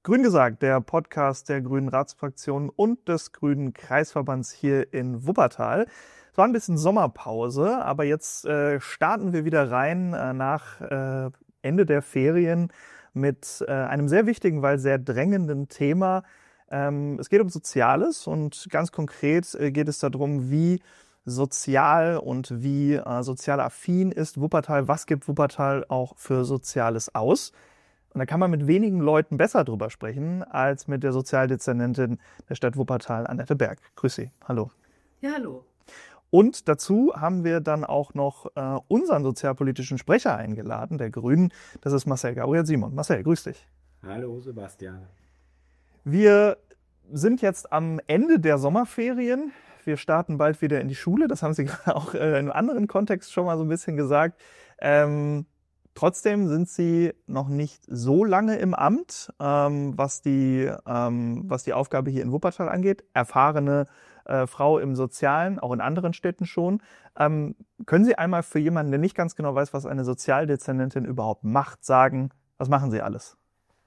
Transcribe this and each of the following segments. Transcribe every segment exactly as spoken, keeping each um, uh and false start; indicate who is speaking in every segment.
Speaker 1: Grün gesagt, der Podcast der Grünen Ratsfraktion und des Grünen Kreisverbands hier in Wuppertal. Es war ein bisschen Sommerpause, aber jetzt äh, starten wir wieder rein äh, nach äh, Ende der Ferien mit äh, einem sehr wichtigen, weil sehr drängenden Thema. Ähm, es geht um Soziales und ganz konkret äh, geht es darum, wie sozial und wie äh, sozial affin ist Wuppertal. Was gibt Wuppertal auch für Soziales aus? Und da kann man mit wenigen Leuten besser drüber sprechen, als mit der Sozialdezernentin der Stadt Wuppertal, Annette Berg. Grüß Sie. Hallo.
Speaker 2: Ja, hallo.
Speaker 1: Und dazu haben wir dann auch noch äh, unseren sozialpolitischen Sprecher eingeladen, der Grünen. Das ist Marcel Gabriel Simon. Marcel, grüß dich.
Speaker 3: Hallo, Sebastian.
Speaker 1: Wir sind jetzt am Ende der Sommerferien. Wir starten bald wieder in die Schule. Das haben Sie gerade auch äh, in einem anderen Kontext schon mal so ein bisschen gesagt. Ähm, trotzdem sind Sie noch nicht so lange im Amt, ähm, was die, ähm, was die Aufgabe hier in Wuppertal angeht. Erfahrene äh, Frau im Sozialen, auch in anderen Städten schon. Ähm, können Sie einmal für jemanden, der nicht ganz genau weiß, was eine Sozialdezernentin überhaupt macht, sagen, was machen Sie alles?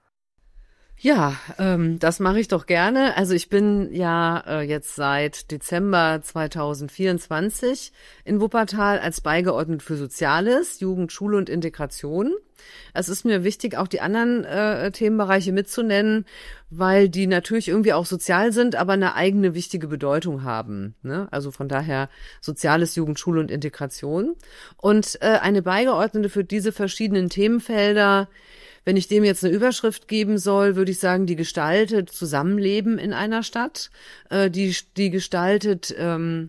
Speaker 2: Ja, ähm, das mache ich doch gerne. Also ich bin ja äh, jetzt seit Dezember zweitausendvierundzwanzig in Wuppertal als Beigeordnete für Soziales, Jugend, Schule und Integration. Es ist mir wichtig, auch die anderen äh, Themenbereiche mitzunennen, weil die natürlich irgendwie auch sozial sind, aber eine eigene wichtige Bedeutung haben. Ne? Also von daher Soziales, Jugend, Schule und Integration. Und äh, eine Beigeordnete für diese verschiedenen Themenfelder. Wenn ich dem jetzt eine Überschrift geben soll, würde ich sagen, die gestaltet Zusammenleben in einer Stadt, äh, die die gestaltet ähm,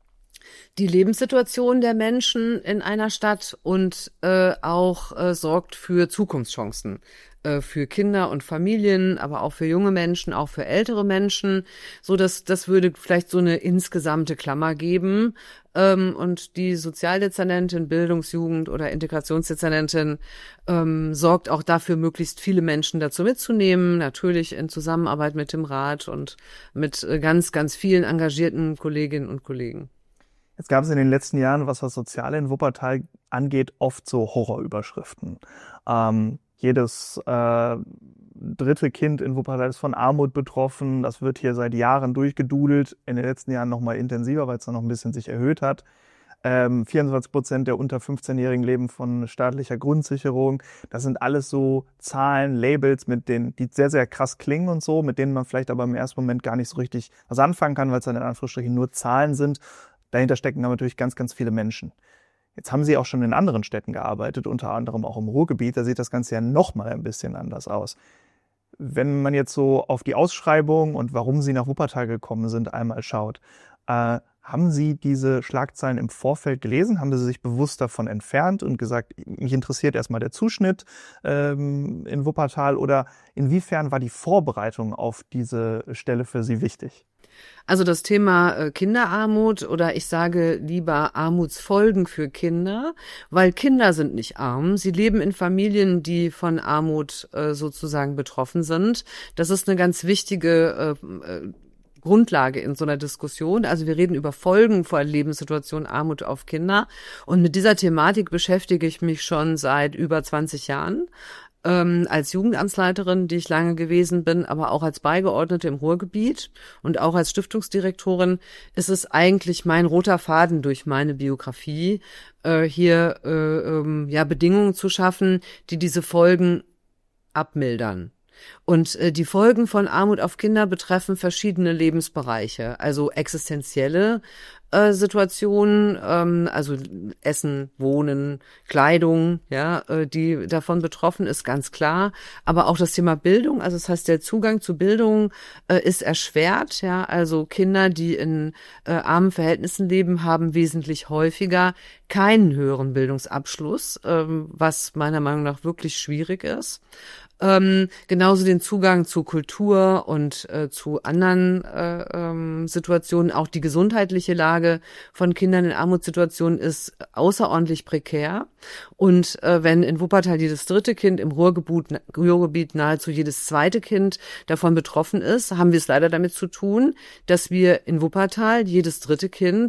Speaker 2: die Lebenssituation der Menschen in einer Stadt und äh, auch äh, sorgt für Zukunftschancen äh, für Kinder und Familien, aber auch für junge Menschen, auch für ältere Menschen. So dass das würde vielleicht so eine insgesamte Klammer geben. Ähm, und die Sozialdezernentin, Bildungsjugend oder Integrationsdezernentin ähm, sorgt auch dafür, möglichst viele Menschen dazu mitzunehmen, natürlich in Zusammenarbeit mit dem Rat und mit äh, ganz, ganz vielen engagierten Kolleginnen und Kollegen.
Speaker 1: Jetzt gab es in den letzten Jahren, was das Soziale in Wuppertal angeht, oft so Horrorüberschriften. Ähm, jedes äh, dritte Kind in Wuppertal ist von Armut betroffen. Das wird hier seit Jahren durchgedudelt. In den letzten Jahren noch mal intensiver, weil es dann noch ein bisschen sich erhöht hat. Ähm, vierundzwanzig Prozent der unter fünfzehnjährigen leben von staatlicher Grundsicherung. Das sind alles so Zahlen, Labels, mit denen, die sehr, sehr krass klingen und so, mit denen man vielleicht aber im ersten Moment gar nicht so richtig was anfangen kann, weil es dann in Anführungsstrichen nur Zahlen sind. Dahinter stecken aber natürlich ganz, ganz viele Menschen. Jetzt haben Sie auch schon in anderen Städten gearbeitet, unter anderem auch im Ruhrgebiet. Da sieht das Ganze ja noch mal ein bisschen anders aus. Wenn man jetzt so auf die Ausschreibung und warum Sie nach Wuppertal gekommen sind, einmal schaut, äh, haben Sie diese Schlagzeilen im Vorfeld gelesen? Haben Sie sich bewusst davon entfernt und gesagt, mich interessiert erstmal der Zuschnitt ähm, in Wuppertal? Oder inwiefern war die Vorbereitung auf diese Stelle für Sie wichtig?
Speaker 2: Also das Thema Kinderarmut oder ich sage lieber Armutsfolgen für Kinder, weil Kinder sind nicht arm. Sie leben in Familien, die von Armut äh, sozusagen betroffen sind. Das ist eine ganz wichtige äh, Grundlage in so einer Diskussion. Also wir reden über Folgen von Lebenssituationen Armut auf Kinder. Und mit dieser Thematik beschäftige ich mich schon seit über zwanzig Jahren. Ähm, als Jugendamtsleiterin, die ich lange gewesen bin, aber auch als Beigeordnete im Ruhrgebiet und auch als Stiftungsdirektorin ist es eigentlich mein roter Faden durch meine Biografie, äh, hier äh, ähm, ja Bedingungen zu schaffen, die diese Folgen abmildern. Und äh, die Folgen von Armut auf Kinder betreffen verschiedene Lebensbereiche, also existenzielle äh, Situationen, ähm, also Essen, Wohnen, Kleidung, ja, äh, die davon betroffen ist, ganz klar. Aber auch das Thema Bildung, also das heißt, der Zugang zu Bildung äh, ist erschwert, ja, also Kinder, die in äh, armen Verhältnissen leben, haben wesentlich häufiger keinen höheren Bildungsabschluss, ähm, was meiner Meinung nach wirklich schwierig ist. Ähm, genauso den Zugang zu Kultur und äh, zu anderen äh, ähm, Situationen. Auch die gesundheitliche Lage von Kindern in Armutssituationen ist außerordentlich prekär. Und äh, wenn in Wuppertal jedes dritte Kind, im Ruhrgebiet, Ruhrgebiet nahezu jedes zweite Kind davon betroffen ist, haben wir es leider damit zu tun, dass wir in Wuppertal jedes dritte Kind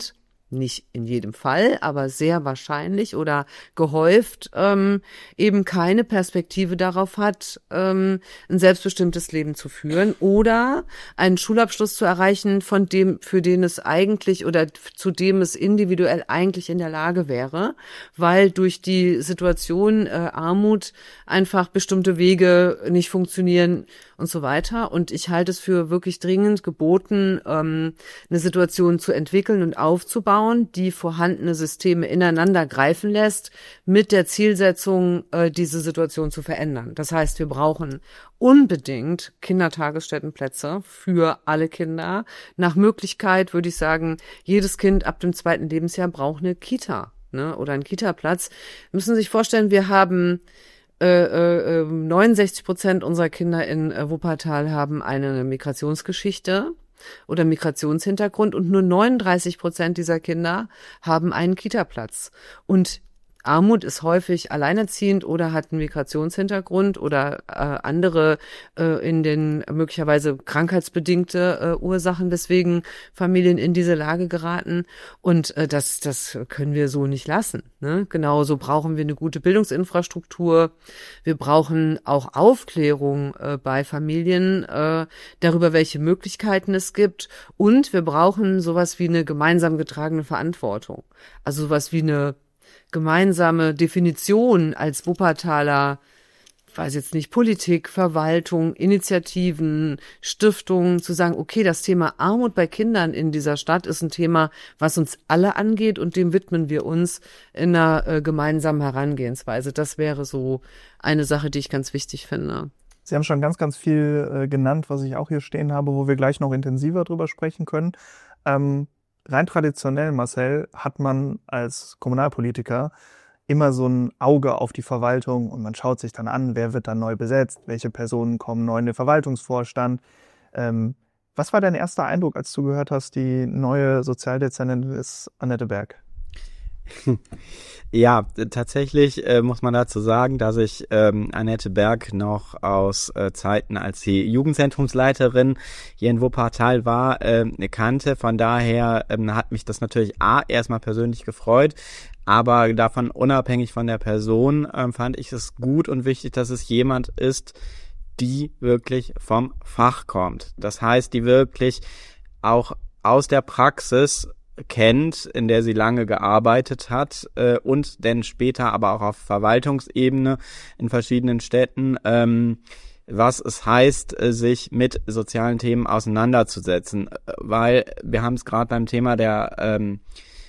Speaker 2: nicht in jedem Fall, aber sehr wahrscheinlich oder gehäuft ähm, eben keine Perspektive darauf hat, ähm, ein selbstbestimmtes Leben zu führen oder einen Schulabschluss zu erreichen, von dem, für den es eigentlich oder zu dem es individuell eigentlich in der Lage wäre, weil durch die Situation äh, Armut einfach bestimmte Wege nicht funktionieren und so weiter. Und ich halte es für wirklich dringend geboten, ähm, eine Situation zu entwickeln und aufzubauen, die vorhandene Systeme ineinander greifen lässt, mit der Zielsetzung, äh, diese Situation zu verändern. Das heißt, wir brauchen unbedingt Kindertagesstättenplätze für alle Kinder. Nach Möglichkeit würde ich sagen, jedes Kind ab dem zweiten Lebensjahr braucht eine Kita, ne, oder einen Kita-Platz. Müssen Sie sich vorstellen, wir haben äh, äh, neunundsechzig Prozent unserer Kinder in äh, Wuppertal haben eine Migrationsgeschichte oder Migrationshintergrund und nur neununddreißig Prozent dieser Kinder haben einen Kita-Platz. Und Armut ist häufig alleinerziehend oder hat einen Migrationshintergrund oder äh, andere äh, in den möglicherweise krankheitsbedingte äh, Ursachen, weswegen Familien in diese Lage geraten. Und äh, das, das können wir so nicht lassen. Ne? Genauso brauchen wir eine gute Bildungsinfrastruktur. Wir brauchen auch Aufklärung äh, bei Familien äh, darüber, welche Möglichkeiten es gibt. Und wir brauchen sowas wie eine gemeinsam getragene Verantwortung. Also sowas wie eine gemeinsame Definition als Wuppertaler, weiß jetzt nicht, Politik, Verwaltung, Initiativen, Stiftungen, zu sagen, okay, das Thema Armut bei Kindern in dieser Stadt ist ein Thema, was uns alle angeht und dem widmen wir uns in einer äh, gemeinsamen Herangehensweise. Das wäre so eine Sache, die ich ganz wichtig finde.
Speaker 1: Sie haben schon ganz, ganz viel äh, genannt, was ich auch hier stehen habe, wo wir gleich noch intensiver drüber sprechen können. Ähm, Rein traditionell, Marcel, hat man als Kommunalpolitiker immer so ein Auge auf die Verwaltung und man schaut sich dann an, wer wird dann neu besetzt, welche Personen kommen neu in den Verwaltungsvorstand. Ähm, was war dein erster Eindruck, als du gehört hast, die neue Sozialdezernentin ist Annette Berg?
Speaker 3: Ja, tatsächlich äh, muss man dazu sagen, dass ich ähm, Annette Berg noch aus äh, Zeiten, als sie Jugendzentrumsleiterin hier in Wuppertal war, äh, kannte. Von daher ähm, hat mich das natürlich A, erstmal persönlich gefreut, aber davon unabhängig von der Person ähm, fand ich es gut und wichtig, dass es jemand ist, die wirklich vom Fach kommt. Das heißt, die wirklich auch aus der Praxis kennt, in der sie lange gearbeitet hat äh, und dann später aber auch auf Verwaltungsebene in verschiedenen Städten, ähm, was es heißt, äh, sich mit sozialen Themen auseinanderzusetzen. Weil wir haben es gerade beim Thema der ähm,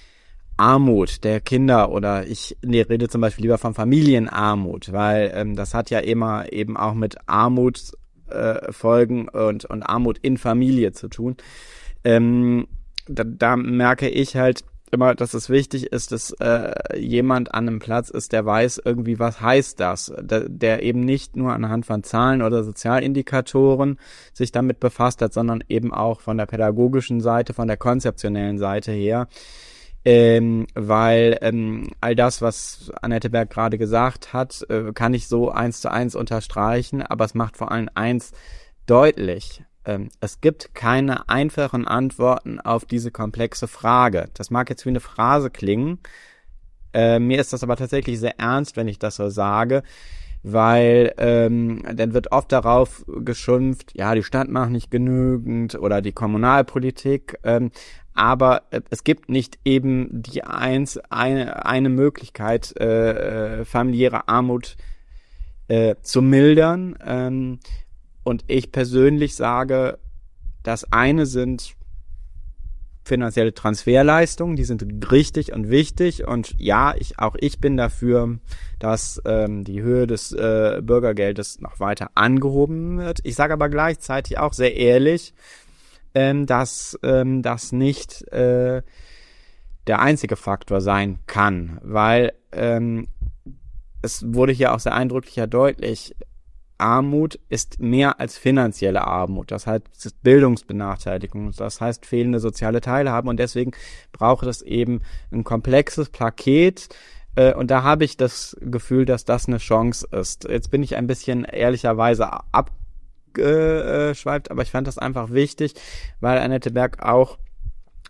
Speaker 3: Armut der Kinder oder ich nee, rede zum Beispiel lieber von Familienarmut, weil ähm, das hat ja immer eben auch mit Armutsfolgen äh, und, und Armut in Familie zu tun. Ähm, Da, da merke ich halt immer, dass es wichtig ist, dass äh, jemand an einem Platz ist, der weiß irgendwie, was heißt das, der, der eben nicht nur anhand von Zahlen oder Sozialindikatoren sich damit befasst hat, sondern eben auch von der pädagogischen Seite, von der konzeptionellen Seite her, ähm, weil ähm, all das, was Annette Berg gerade gesagt hat, äh, kann ich so eins zu eins unterstreichen, aber es macht vor allem eins deutlich: Es gibt keine einfachen Antworten auf diese komplexe Frage. Das mag jetzt wie eine Phrase klingen. Äh, mir ist das aber tatsächlich sehr ernst, wenn ich das so sage, weil ähm, dann wird oft darauf geschimpft, ja, die Stadt macht nicht genügend oder die Kommunalpolitik. Ähm, aber äh, es gibt nicht eben die eins, eine, eine Möglichkeit, äh, familiäre Armut äh, zu mildern. Ähm, Und ich persönlich sage, das eine sind finanzielle Transferleistungen, die sind richtig und wichtig. Und ja, ich, auch ich bin dafür, dass ähm, die Höhe des äh, Bürgergeldes noch weiter angehoben wird. Ich sage aber gleichzeitig auch sehr ehrlich, ähm, dass ähm, das nicht äh, der einzige Faktor sein kann, weil ähm, es wurde hier auch sehr eindrücklich ja deutlich, Armut ist mehr als finanzielle Armut. Das heißt Bildungsbenachteiligung, das heißt fehlende soziale Teilhabe und deswegen braucht es eben ein komplexes Paket äh, und da habe ich das Gefühl, dass das eine Chance ist. Jetzt bin ich ein bisschen ehrlicherweise abgeschweift, aber ich fand das einfach wichtig, weil Annette Berg auch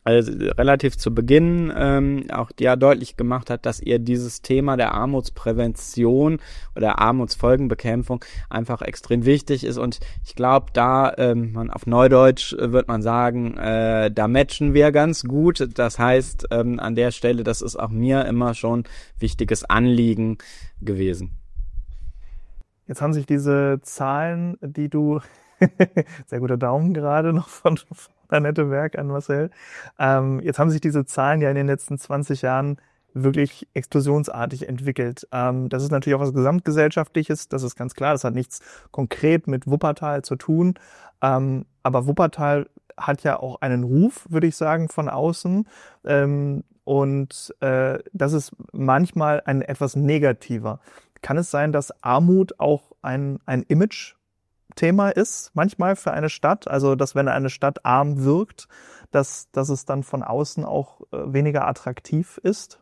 Speaker 3: also relativ zu Beginn ähm, auch ja deutlich gemacht hat, dass ihr dieses Thema der Armutsprävention oder Armutsfolgenbekämpfung einfach extrem wichtig ist. Und ich glaube, da ähm, man auf Neudeutsch äh, wird man sagen, äh, da matchen wir ganz gut. Das heißt, ähm, an der Stelle, das ist auch mir immer schon wichtiges Anliegen gewesen.
Speaker 1: Jetzt haben sich diese Zahlen, die du, sehr guter Daumen gerade noch von, von Annette Berg an Marcel, ähm, jetzt haben sich diese Zahlen ja in den letzten zwanzig Jahren wirklich explosionsartig entwickelt. Ähm, das ist natürlich auch was Gesamtgesellschaftliches, das ist ganz klar, das hat nichts konkret mit Wuppertal zu tun, ähm, aber Wuppertal hat ja auch einen Ruf, würde ich sagen, von außen, ähm, und äh, das ist manchmal ein etwas negativer. Kann es sein, dass Armut auch ein, ein Image-Thema ist, manchmal für eine Stadt? Also, dass wenn eine Stadt arm wirkt, dass, dass es dann von außen auch äh, weniger attraktiv ist?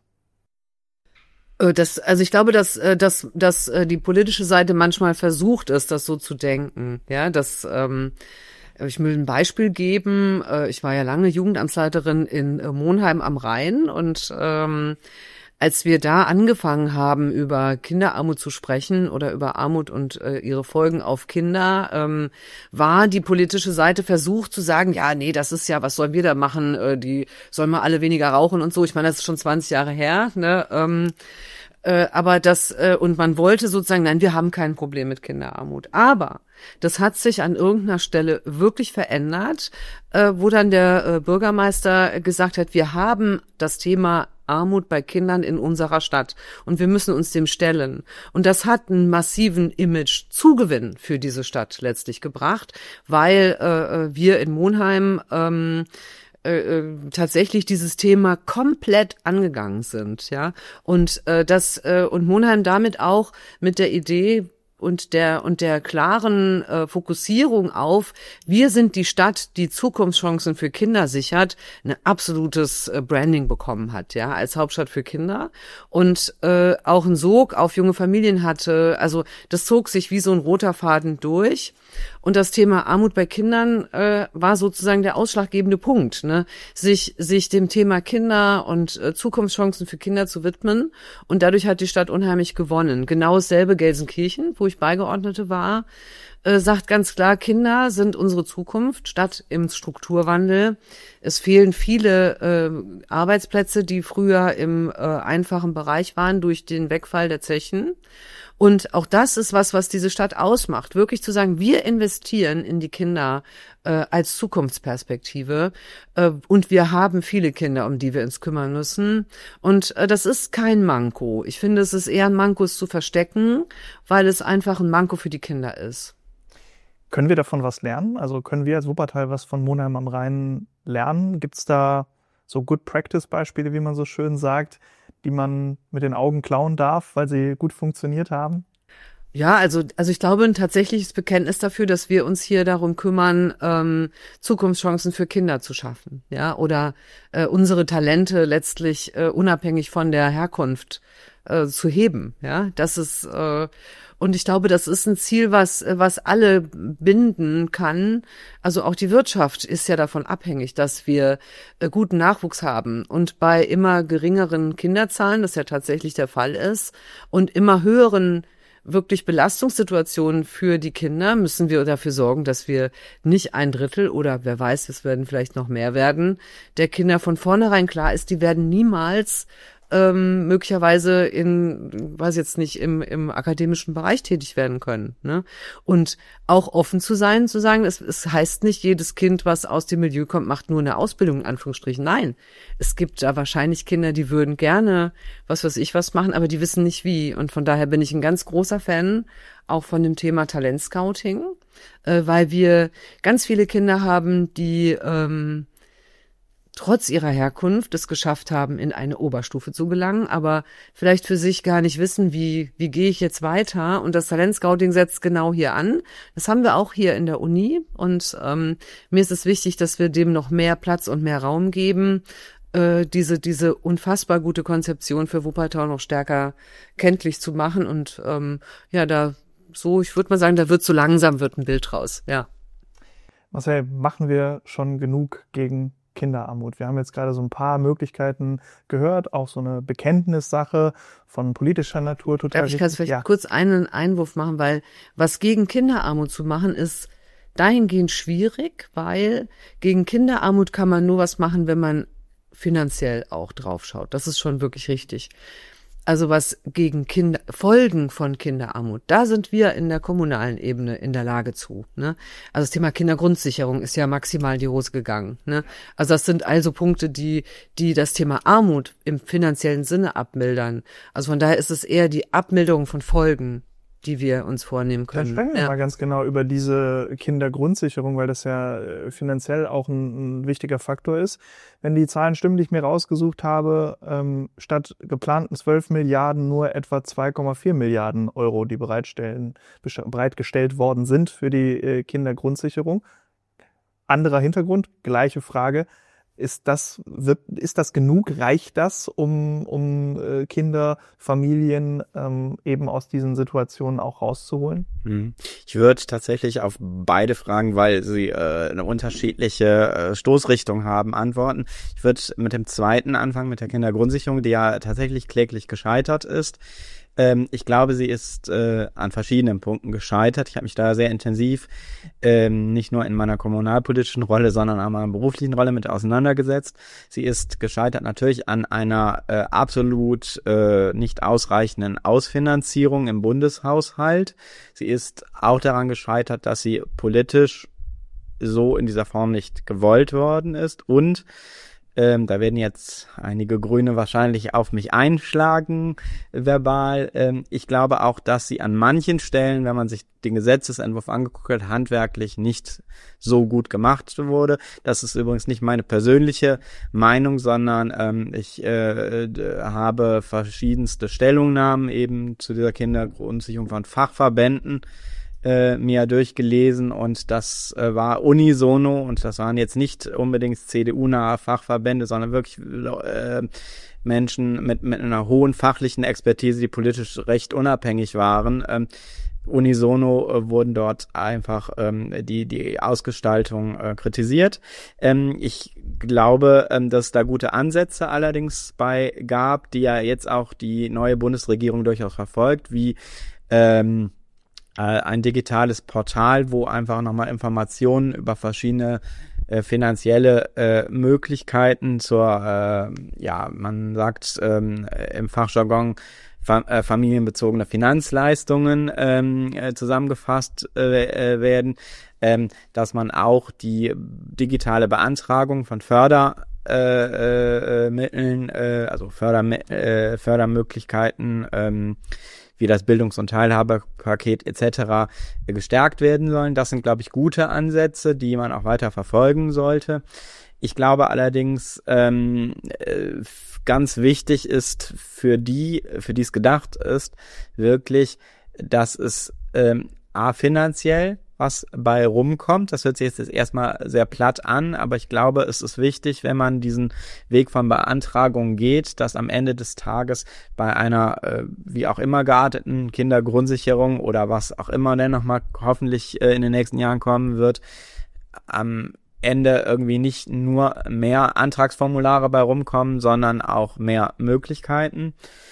Speaker 2: Das, also ich glaube, dass, dass, dass die politische Seite manchmal versucht ist, das so zu denken. Ja, dass ähm, ich will ein Beispiel geben. Ich war ja lange Jugendamtsleiterin in Monheim am Rhein und ähm, als wir da angefangen haben, über Kinderarmut zu sprechen oder über Armut und äh, ihre Folgen auf Kinder, ähm, war die politische Seite versucht zu sagen, ja, nee, das ist ja, was sollen wir da machen? Äh, die sollen mal alle weniger rauchen und so. Ich meine, das ist schon zwanzig Jahre her, ne? Ähm, äh, aber das, äh, und man wollte sozusagen, nein, wir haben kein Problem mit Kinderarmut. Aber das hat sich an irgendeiner Stelle wirklich verändert, äh, wo dann der äh, Bürgermeister gesagt hat, wir haben das Thema Armut bei Kindern in unserer Stadt und wir müssen uns dem stellen. Und das hat einen massiven Image-Zugewinn für diese Stadt letztlich gebracht, weil äh, wir in Monheim ähm, äh, tatsächlich dieses Thema komplett angegangen sind, ja. Und äh, das äh, und Monheim damit auch mit der Idee und der und der klaren äh, Fokussierung auf, wir sind die Stadt, die Zukunftschancen für Kinder sichert, ein absolutes äh, Branding bekommen hat, ja, als Hauptstadt für Kinder und äh, auch einen Sog auf junge Familien hatte. Also das zog sich wie so ein roter Faden durch. Und das Thema Armut bei Kindern äh, war sozusagen der ausschlaggebende Punkt, ne? sich sich dem Thema Kinder und äh, Zukunftschancen für Kinder zu widmen. Und dadurch hat die Stadt unheimlich gewonnen. Genau dasselbe Gelsenkirchen, wo ich Beigeordnete war, äh, sagt ganz klar, Kinder sind unsere Zukunft, Stadt im Strukturwandel. Es fehlen viele äh, Arbeitsplätze, die früher im äh, einfachen Bereich waren durch den Wegfall der Zechen. Und auch das ist was, was diese Stadt ausmacht. Wirklich zu sagen, wir investieren in die Kinder äh, als Zukunftsperspektive äh, und wir haben viele Kinder, um die wir uns kümmern müssen. Und äh, das ist kein Manko. Ich finde, es ist eher ein Manko, es zu verstecken, weil es einfach ein Manko für die Kinder ist.
Speaker 1: Können wir davon was lernen? Also können wir als Wuppertal was von Monheim am Rhein lernen? Gibt es da so Good-Practice-Beispiele, wie man so schön sagt, die man mit den Augen klauen darf, weil sie gut funktioniert haben?
Speaker 2: Ja, also also ich glaube, ein tatsächliches Bekenntnis dafür, dass wir uns hier darum kümmern, ähm, Zukunftschancen für Kinder zu schaffen, ja, oder äh, unsere Talente letztlich äh, unabhängig von der Herkunft äh, zu heben, ja. Das ist äh, und ich glaube, das ist ein Ziel, was was alle binden kann. Also auch die Wirtschaft ist ja davon abhängig, dass wir äh, guten Nachwuchs haben. Und bei immer geringeren Kinderzahlen, das ja tatsächlich der Fall ist, und immer höheren wirklich Belastungssituationen für die Kinder, müssen wir dafür sorgen, dass wir nicht ein Drittel oder wer weiß, es werden vielleicht noch mehr werden, der Kinder von vornherein klar ist, die werden niemals ähm, möglicherweise in, weiß jetzt nicht, im, im akademischen Bereich tätig werden können, ne? Und auch offen zu sein, zu sagen, es, es heißt nicht, jedes Kind, was aus dem Milieu kommt, macht nur eine Ausbildung, in Anführungsstrichen. Nein, es gibt da wahrscheinlich Kinder, die würden gerne, was weiß ich, was machen, aber die wissen nicht wie. Und von daher bin ich ein ganz großer Fan auch von dem Thema Talentscouting, äh, weil wir ganz viele Kinder haben, die ähm, trotz ihrer Herkunft es geschafft haben, in eine Oberstufe zu gelangen, aber vielleicht für sich gar nicht wissen, wie wie gehe ich jetzt weiter. Und das Talentscouting setzt genau hier an. Das haben wir auch hier in der Uni. Und ähm, mir ist es wichtig, dass wir dem noch mehr Platz und mehr Raum geben, äh, diese diese unfassbar gute Konzeption für Wuppertal noch stärker kenntlich zu machen. Und ähm, ja, da so, ich würde mal sagen, da wird so langsam wird ein Bild raus. Ja.
Speaker 1: Marcel, machen wir schon genug gegen Kinderarmut? Wir haben jetzt gerade so ein paar Möglichkeiten gehört, auch so eine Bekenntnissache von politischer Natur total
Speaker 2: Darf ich ganz vielleicht
Speaker 1: ja.
Speaker 2: kurz einen Einwurf machen, weil was gegen Kinderarmut zu machen ist dahingehend schwierig, weil gegen Kinderarmut kann man nur was machen, wenn man finanziell auch drauf schaut. Das ist schon wirklich richtig. Also was gegen Kinder, Folgen von Kinderarmut, da sind wir in der kommunalen Ebene in der Lage zu. Ne? Also das Thema Kindergrundsicherung ist ja maximal in die Hose gegangen. Ne? Also das sind also Punkte, die die das Thema Armut im finanziellen Sinne abmildern. Also von daher ist es eher die Abmilderung von Folgen, die wir uns vornehmen können.
Speaker 1: Dann sprechen wir
Speaker 2: ja.
Speaker 1: mal ganz genau über diese Kindergrundsicherung, weil das ja finanziell auch ein, ein wichtiger Faktor ist. Wenn die Zahlen stimmen, die ich mir rausgesucht habe, ähm, statt geplanten zwölf Milliarden nur etwa zwei Komma vier Milliarden Euro, die bereitstellen, bereitgestellt worden sind für die äh, Kindergrundsicherung. Anderer Hintergrund, gleiche Frage. Ist das, wird, ist das genug? Reicht das, um, um äh, Kinder, Familien ähm, eben aus diesen Situationen auch rauszuholen?
Speaker 3: Ich würde tatsächlich auf beide Fragen, weil sie äh, eine unterschiedliche äh, Stoßrichtung haben, antworten. Ich würde mit dem zweiten anfangen, mit der Kindergrundsicherung, die ja tatsächlich kläglich gescheitert ist. Ähm, ich glaube, sie ist äh, an verschiedenen Punkten gescheitert. Ich habe mich da sehr intensiv, ähm, nicht nur in meiner kommunalpolitischen Rolle, sondern auch in meiner beruflichen Rolle mit auseinandergesetzt. Sie ist gescheitert natürlich an einer äh, absolut äh, nicht ausreichenden Ausfinanzierung im Bundeshaushalt. Sie ist auch daran gescheitert, dass sie politisch so in dieser Form nicht gewollt worden ist. Und Ähm, da werden jetzt einige Grüne wahrscheinlich auf mich einschlagen, verbal. Ähm, ich glaube auch, dass sie an manchen Stellen, wenn man sich den Gesetzesentwurf angeguckt hat, handwerklich nicht so gut gemacht wurde. Das ist übrigens nicht meine persönliche Meinung, sondern ähm, ich äh, habe verschiedenste Stellungnahmen eben zu dieser Kindergrundsicherung von Fachverbänden Äh, mir durchgelesen und das äh, war unisono und das waren jetzt nicht unbedingt C D U-nahe Fachverbände, sondern wirklich äh, Menschen mit, mit einer hohen fachlichen Expertise, die politisch recht unabhängig waren. Ähm, unisono äh, wurden dort einfach ähm, die die Ausgestaltung äh, kritisiert. Ähm, ich glaube, ähm, dass es da gute Ansätze allerdings bei gab, die ja jetzt auch die neue Bundesregierung durchaus verfolgt, wie ähm, ein digitales Portal, wo einfach nochmal Informationen über verschiedene äh, finanzielle äh, Möglichkeiten zur, äh, ja, man sagt ähm, im Fachjargon fa- äh, familienbezogene Finanzleistungen ähm, äh, zusammengefasst äh, werden, ähm, dass man auch die digitale Beantragung von Förder äh, äh, Mitteln, äh, also Fördermi- äh, Fördermöglichkeiten, ähm, wie das Bildungs- und Teilhabepaket et cetera gestärkt werden sollen. Das sind, glaube ich, gute Ansätze, die man auch weiter verfolgen sollte. Ich glaube allerdings, ähm, ganz wichtig ist für die, für die es gedacht ist, wirklich, dass es ähm, a finanziell was bei rumkommt. Das hört sich jetzt erstmal sehr platt an, aber ich glaube, es ist wichtig, wenn man diesen Weg von Beantragung geht, dass am Ende des Tages bei einer äh, wie auch immer gearteten Kindergrundsicherung oder was auch immer denn nochmal hoffentlich äh, in den nächsten Jahren kommen wird, am Ende irgendwie nicht nur mehr Antragsformulare bei rumkommen, sondern auch mehr Möglichkeiten.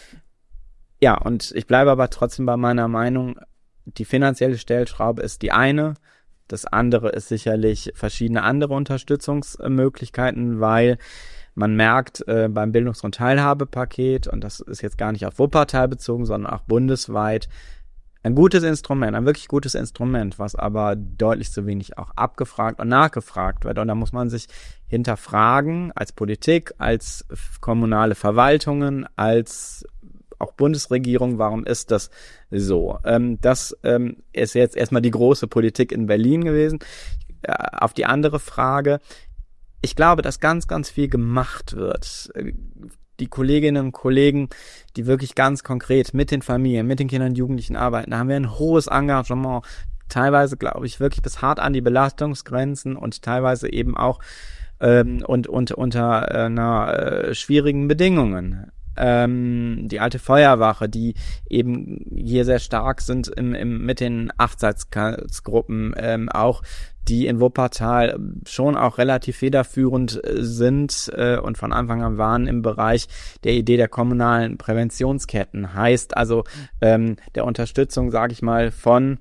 Speaker 3: Ja, und ich bleibe aber trotzdem bei meiner Meinung, die finanzielle Stellschraube ist die eine. Das andere ist sicherlich verschiedene andere Unterstützungsmöglichkeiten, weil man merkt äh, beim Bildungs- und Teilhabepaket, und das ist jetzt gar nicht auf Wuppertal bezogen, sondern auch bundesweit, ein gutes Instrument, ein wirklich gutes Instrument, was aber deutlich zu wenig auch abgefragt und nachgefragt wird. Und da muss man sich hinterfragen, als Politik, als kommunale Verwaltungen, als auch Bundesregierung, warum ist das so? Ähm, das ähm, ist jetzt erstmal die große Politik in Berlin gewesen. Äh, auf die andere Frage, ich glaube, dass ganz, ganz viel gemacht wird. Die Kolleginnen und Kollegen, die wirklich ganz konkret mit den Familien, mit den Kindern und Jugendlichen arbeiten, da haben wir ein hohes Engagement, teilweise, glaube ich, wirklich bis hart an die Belastungsgrenzen und teilweise eben auch ähm, und, und unter äh, einer äh, schwierigen Bedingungen. ähm, die alte Feuerwache, die eben hier sehr stark sind im, im, mit den Abseitsgruppen, ähm, auch die in Wuppertal schon auch relativ federführend sind äh, und von Anfang an waren im Bereich der Idee der kommunalen Präventionsketten. Heißt also ähm, der Unterstützung, sage ich mal, von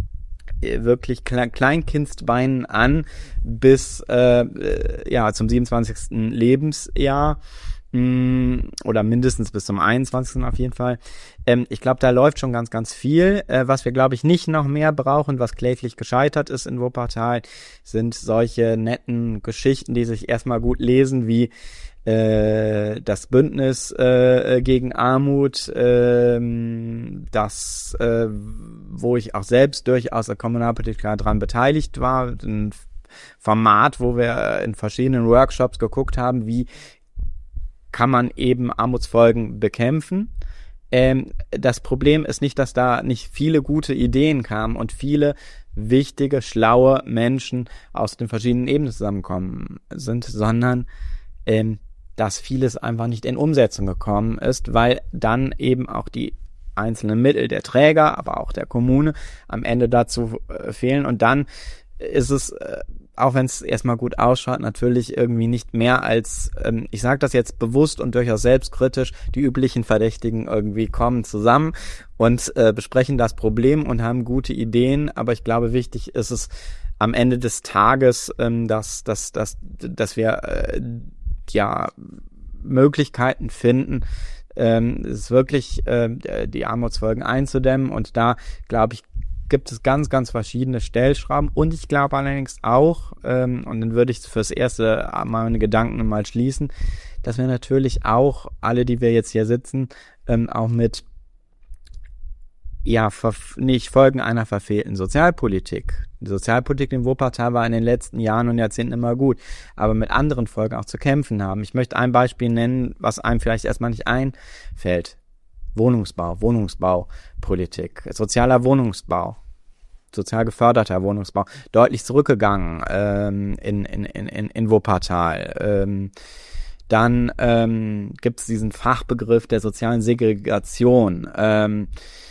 Speaker 3: wirklich Kle- Kleinkindbeinen an bis äh, ja zum siebenundzwanzigsten Lebensjahr mh, oder mindestens bis zum einundzwanzigsten auf jeden Fall. Ähm, ich glaube, da läuft schon ganz, ganz viel. Äh, was wir, glaube ich, nicht noch mehr brauchen, was kläglich gescheitert ist in Wuppertal, sind solche netten Geschichten, die sich erstmal gut lesen, wie äh, das Bündnis äh, gegen Armut, äh, das, äh, wo ich auch selbst durchaus als Kommunalpolitiker dran beteiligt war, ein Format, wo wir in verschiedenen Workshops geguckt haben, wie kann man eben Armutsfolgen bekämpfen. Ähm, das Problem ist nicht, dass da nicht viele gute Ideen kamen und viele wichtige, schlaue Menschen aus den verschiedenen Ebenen zusammenkommen sind, sondern ähm, dass vieles einfach nicht in Umsetzung gekommen ist, weil dann eben auch die einzelnen Mittel der Träger, aber auch der Kommune am Ende dazu äh, fehlen. Und dann ist es, äh, auch wenn es erstmal gut ausschaut, natürlich irgendwie nicht mehr als, ähm, ich sage das jetzt bewusst und durchaus selbstkritisch, die üblichen Verdächtigen irgendwie kommen zusammen und äh, besprechen das Problem und haben gute Ideen. Aber ich glaube, wichtig ist es am Ende des Tages, ähm, dass, dass, dass, dass wir äh, ja Möglichkeiten finden, ähm, es wirklich äh, die Armutsfolgen einzudämmen. Und da, glaube ich, gibt es ganz, ganz verschiedene Stellschrauben. Und ich glaube allerdings auch, ähm, und dann würde ich fürs Erste meine Gedanken mal schließen, dass wir natürlich auch, alle, die wir jetzt hier sitzen, ähm, auch mit ja, verf- nicht Folgen einer verfehlten Sozialpolitik. Die Sozialpolitik in Wuppertal war in den letzten Jahren und Jahrzehnten immer gut, aber mit anderen Folgen auch zu kämpfen haben. Ich möchte ein Beispiel nennen, was einem vielleicht erstmal nicht einfällt. Wohnungsbau, Wohnungsbaupolitik, sozialer Wohnungsbau, sozial geförderter Wohnungsbau, deutlich zurückgegangen ähm, in, in, in, in Wuppertal. Ähm, dann ähm, gibt es diesen Fachbegriff der sozialen Segregation, ähm,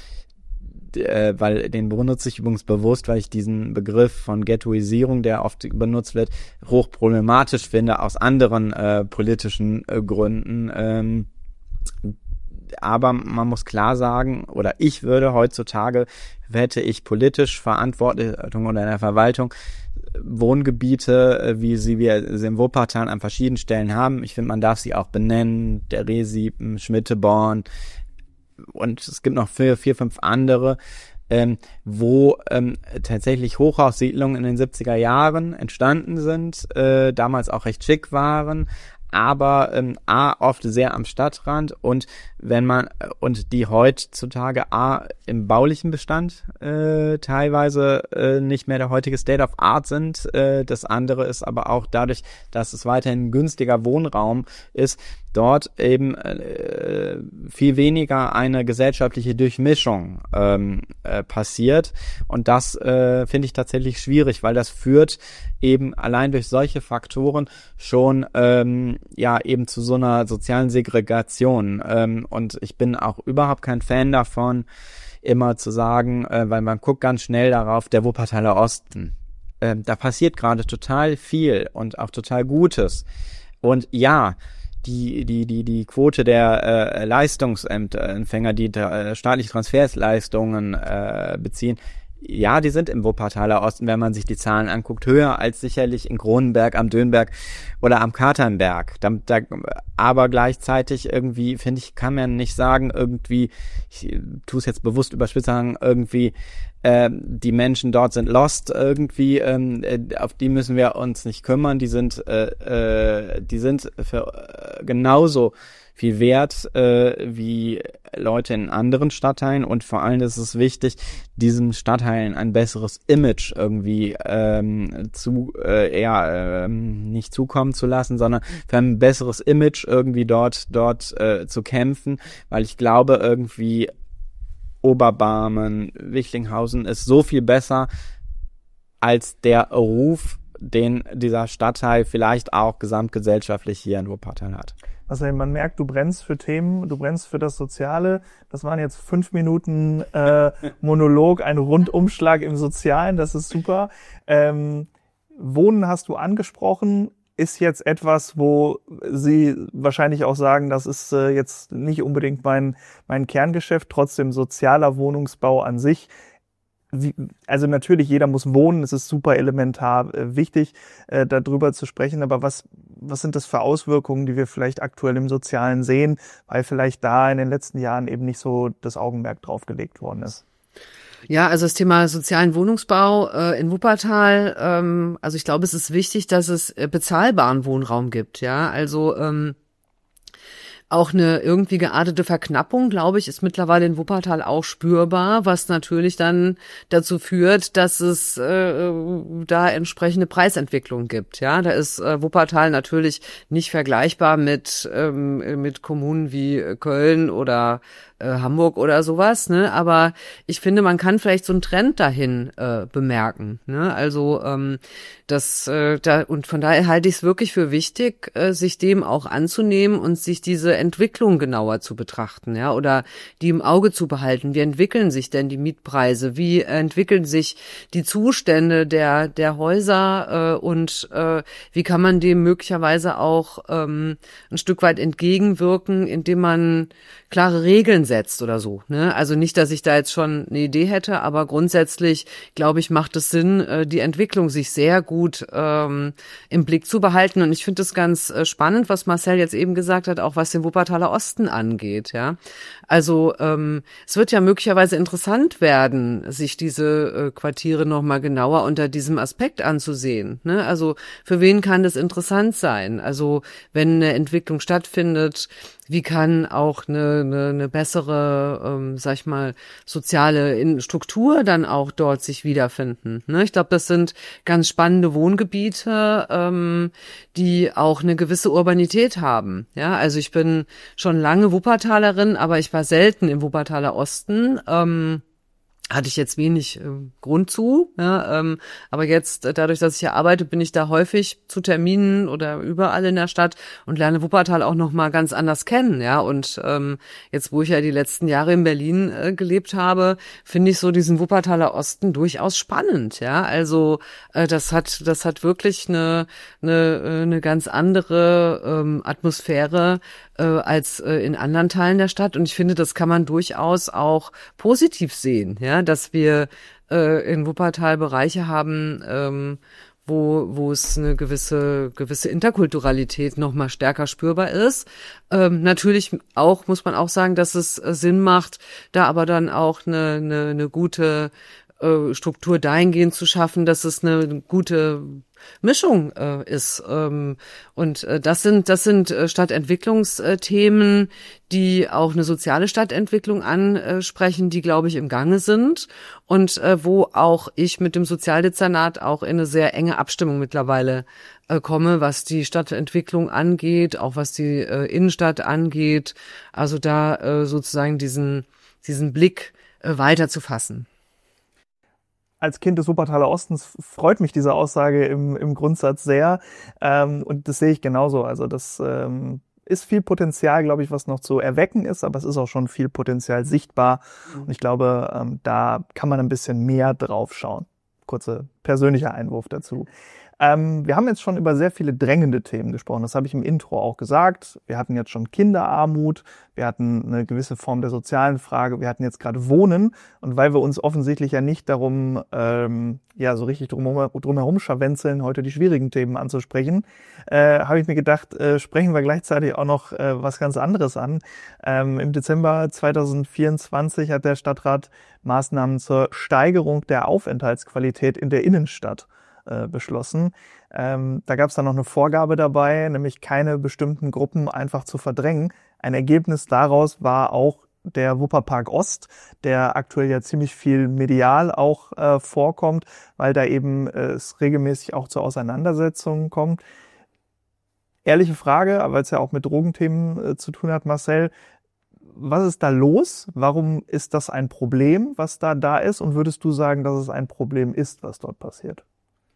Speaker 3: Äh, weil den benutze ich übrigens bewusst, weil ich diesen Begriff von Ghettoisierung, der oft benutzt wird, hochproblematisch finde, aus anderen äh, politischen äh, Gründen. Ähm, aber man muss klar sagen, oder ich würde heutzutage, hätte ich politisch Verantwortung oder in der Verwaltung Wohngebiete, wie sie wir sie in Wuppertal an verschiedenen Stellen haben. Ich finde, man darf sie auch benennen, der Rehsiepen, Schmitteborn, und es gibt noch vier, vier fünf andere, ähm, wo ähm, tatsächlich Hochhaussiedlungen in den siebziger Jahren entstanden sind, äh, damals auch recht schick waren, aber ähm, A, oft sehr am Stadtrand und wenn man und die heutzutage A, im baulichen Bestand äh, teilweise äh, nicht mehr der heutige State of Art sind. Äh, das andere ist aber auch dadurch, dass es weiterhin günstiger Wohnraum ist, dort eben äh, viel weniger eine gesellschaftliche Durchmischung ähm, äh, passiert. Und das äh, finde ich tatsächlich schwierig, weil das führt eben allein durch solche Faktoren schon ähm, ja eben zu so einer sozialen Segregation. Ähm, und ich bin auch überhaupt kein Fan davon, immer zu sagen, äh, weil man guckt ganz schnell darauf, der Wuppertaler Osten. Äh, da passiert gerade total viel und auch total Gutes. Und ja, die die die die Quote der äh, Leistungsempfänger, die äh, staatliche Transfersleistungen äh, beziehen, ja, die sind im Wuppertaler Osten, wenn man sich die Zahlen anguckt, höher als sicherlich in Kronenberg, am Dönberg oder am Katernberg. Da, da, aber gleichzeitig irgendwie, finde ich, kann man nicht sagen, irgendwie, ich tue es jetzt bewusst überspitzt sagen, irgendwie, äh, die Menschen dort sind lost irgendwie, ähm, auf die müssen wir uns nicht kümmern, die sind, äh, äh, die sind für äh, genauso viel wert äh, wie Leute in anderen Stadtteilen und vor allem ist es wichtig, diesen Stadtteilen ein besseres Image irgendwie ähm, zu äh, eher ähm, nicht zukommen zu lassen, sondern für ein besseres Image irgendwie dort dort äh, zu kämpfen, weil ich glaube irgendwie Oberbarmen, Wichlinghausen ist so viel besser als der Ruf, den dieser Stadtteil vielleicht auch gesamtgesellschaftlich hier in Wuppertal hat.
Speaker 1: Also man merkt, du brennst für Themen, du brennst für das Soziale. Das waren jetzt fünf Minuten äh, Monolog, ein Rundumschlag im Sozialen, das ist super. Ähm, Wohnen hast du angesprochen, ist jetzt etwas, wo Sie wahrscheinlich auch sagen, das ist äh, jetzt nicht unbedingt mein, mein Kerngeschäft, trotzdem sozialer Wohnungsbau an sich. Wie, also natürlich, jeder muss wohnen, es ist super elementar äh, wichtig, äh, darüber zu sprechen, aber was, was sind das für Auswirkungen, die wir vielleicht aktuell im Sozialen sehen, weil vielleicht da in den letzten Jahren eben nicht so das Augenmerk drauf gelegt worden ist?
Speaker 2: Ja, also das Thema sozialen Wohnungsbau äh, in Wuppertal, ähm, also ich glaube, es ist wichtig, dass es äh, bezahlbaren Wohnraum gibt, ja, also ähm, auch eine irgendwie geartete Verknappung, glaube ich, ist mittlerweile in Wuppertal auch spürbar, was natürlich dann dazu führt, dass es äh, da entsprechende Preisentwicklung gibt. Ja, da ist äh, Wuppertal natürlich nicht vergleichbar mit ähm, mit Kommunen wie Köln oder äh, Hamburg oder sowas, ne? Aber ich finde, man kann vielleicht so einen Trend dahin äh, bemerken, ne? Also ähm, das äh, da und von daher halte ich es wirklich für wichtig, äh, sich dem auch anzunehmen und sich diese Entwicklung genauer zu betrachten, ja, oder die im Auge zu behalten. Wie entwickeln sich denn die Mietpreise? Wie entwickeln sich die Zustände der der Häuser äh, und äh, wie kann man dem möglicherweise auch ähm, ein Stück weit entgegenwirken, indem man klare Regeln setzt oder so, ne? Also nicht, dass ich da jetzt schon eine Idee hätte, aber grundsätzlich, glaube ich, macht es Sinn, äh, die Entwicklung sich sehr gut ähm, im Blick zu behalten. Und ich finde es ganz äh, spannend, was Marcel jetzt eben gesagt hat, auch was den Wuppertaler Osten angeht, ja. Also ähm, es wird ja möglicherweise interessant werden, sich diese äh, Quartiere nochmal genauer unter diesem Aspekt anzusehen, ne? Also für wen kann das interessant sein? Also wenn eine Entwicklung stattfindet, wie kann auch eine, eine, eine bessere, ähm, sag ich mal, soziale Struktur dann auch dort sich wiederfinden, ne? Ich glaube, das sind ganz spannende Wohngebiete, ähm, die auch eine gewisse Urbanität haben. Ja, also ich bin schon lange Wuppertalerin, aber ich war selten im Wuppertaler Osten. Ähm, hatte ich jetzt wenig äh, Grund zu, ja, ähm, aber jetzt, äh, dadurch, dass ich hier arbeite, bin ich da häufig zu Terminen oder überall in der Stadt und lerne Wuppertal auch noch mal ganz anders kennen, ja, und ähm, jetzt, wo ich ja die letzten Jahre in Berlin äh, gelebt habe, finde ich so diesen Wuppertaler Osten durchaus spannend, ja, also äh, das hat, das hat wirklich eine, eine, eine ganz andere ähm, Atmosphäre äh, als äh, in anderen Teilen der Stadt und ich finde, das kann man durchaus auch positiv sehen, ja, dass wir äh, in Wuppertal Bereiche haben, ähm, wo wo es eine gewisse gewisse Interkulturalität noch mal stärker spürbar ist. Ähm, natürlich auch muss man auch sagen, dass es äh, Sinn macht, da aber dann auch eine eine, eine gute äh, Struktur dahingehend zu schaffen, dass es eine gute Mischung äh, ist. Ähm, und äh, das sind das sind äh, Stadtentwicklungsthemen, die auch eine soziale Stadtentwicklung ansprechen, die, glaube ich, im Gange sind und äh, wo auch ich mit dem Sozialdezernat auch in eine sehr enge Abstimmung mittlerweile äh, komme, was die Stadtentwicklung angeht, auch was die äh, Innenstadt angeht. Also da äh, sozusagen diesen diesen Blick äh, weiter zu fassen.
Speaker 1: Als Kind des Wuppertaler Ostens freut mich diese Aussage im, im Grundsatz sehr. Ähm, und das sehe ich genauso. Also das ähm, ist viel Potenzial, glaube ich, was noch zu erwecken ist, aber es ist auch schon viel Potenzial sichtbar. Und ich glaube, ähm, da kann man ein bisschen mehr drauf schauen. Kurzer persönlicher Einwurf dazu. Ähm, wir haben jetzt schon über sehr viele drängende Themen gesprochen. Das habe ich im Intro auch gesagt. Wir hatten jetzt schon Kinderarmut, wir hatten eine gewisse Form der sozialen Frage, wir hatten jetzt gerade Wohnen. Und weil wir uns offensichtlich ja nicht darum, ähm, ja, so richtig drumherum, drumherum scharwenzeln, heute die schwierigen Themen anzusprechen, äh, habe ich mir gedacht, äh, sprechen wir gleichzeitig auch noch äh, was ganz anderes an. Ähm, im Dezember zweitausendvierundzwanzig hat der Stadtrat Maßnahmen zur Steigerung der Aufenthaltsqualität in der Innenstadt beschlossen. Ähm, da gab es dann noch eine Vorgabe dabei, nämlich keine bestimmten Gruppen einfach zu verdrängen. Ein Ergebnis daraus war auch der Wupperpark Ost, der aktuell ja ziemlich viel medial auch äh, vorkommt, weil da eben äh, es regelmäßig auch zu Auseinandersetzungen kommt. Ehrliche Frage, aber weil es ja auch mit Drogenthemen äh, zu tun hat, Marcel, was ist da los? Warum ist das ein Problem, was da da ist? Und würdest du sagen, dass es ein Problem ist, was dort passiert?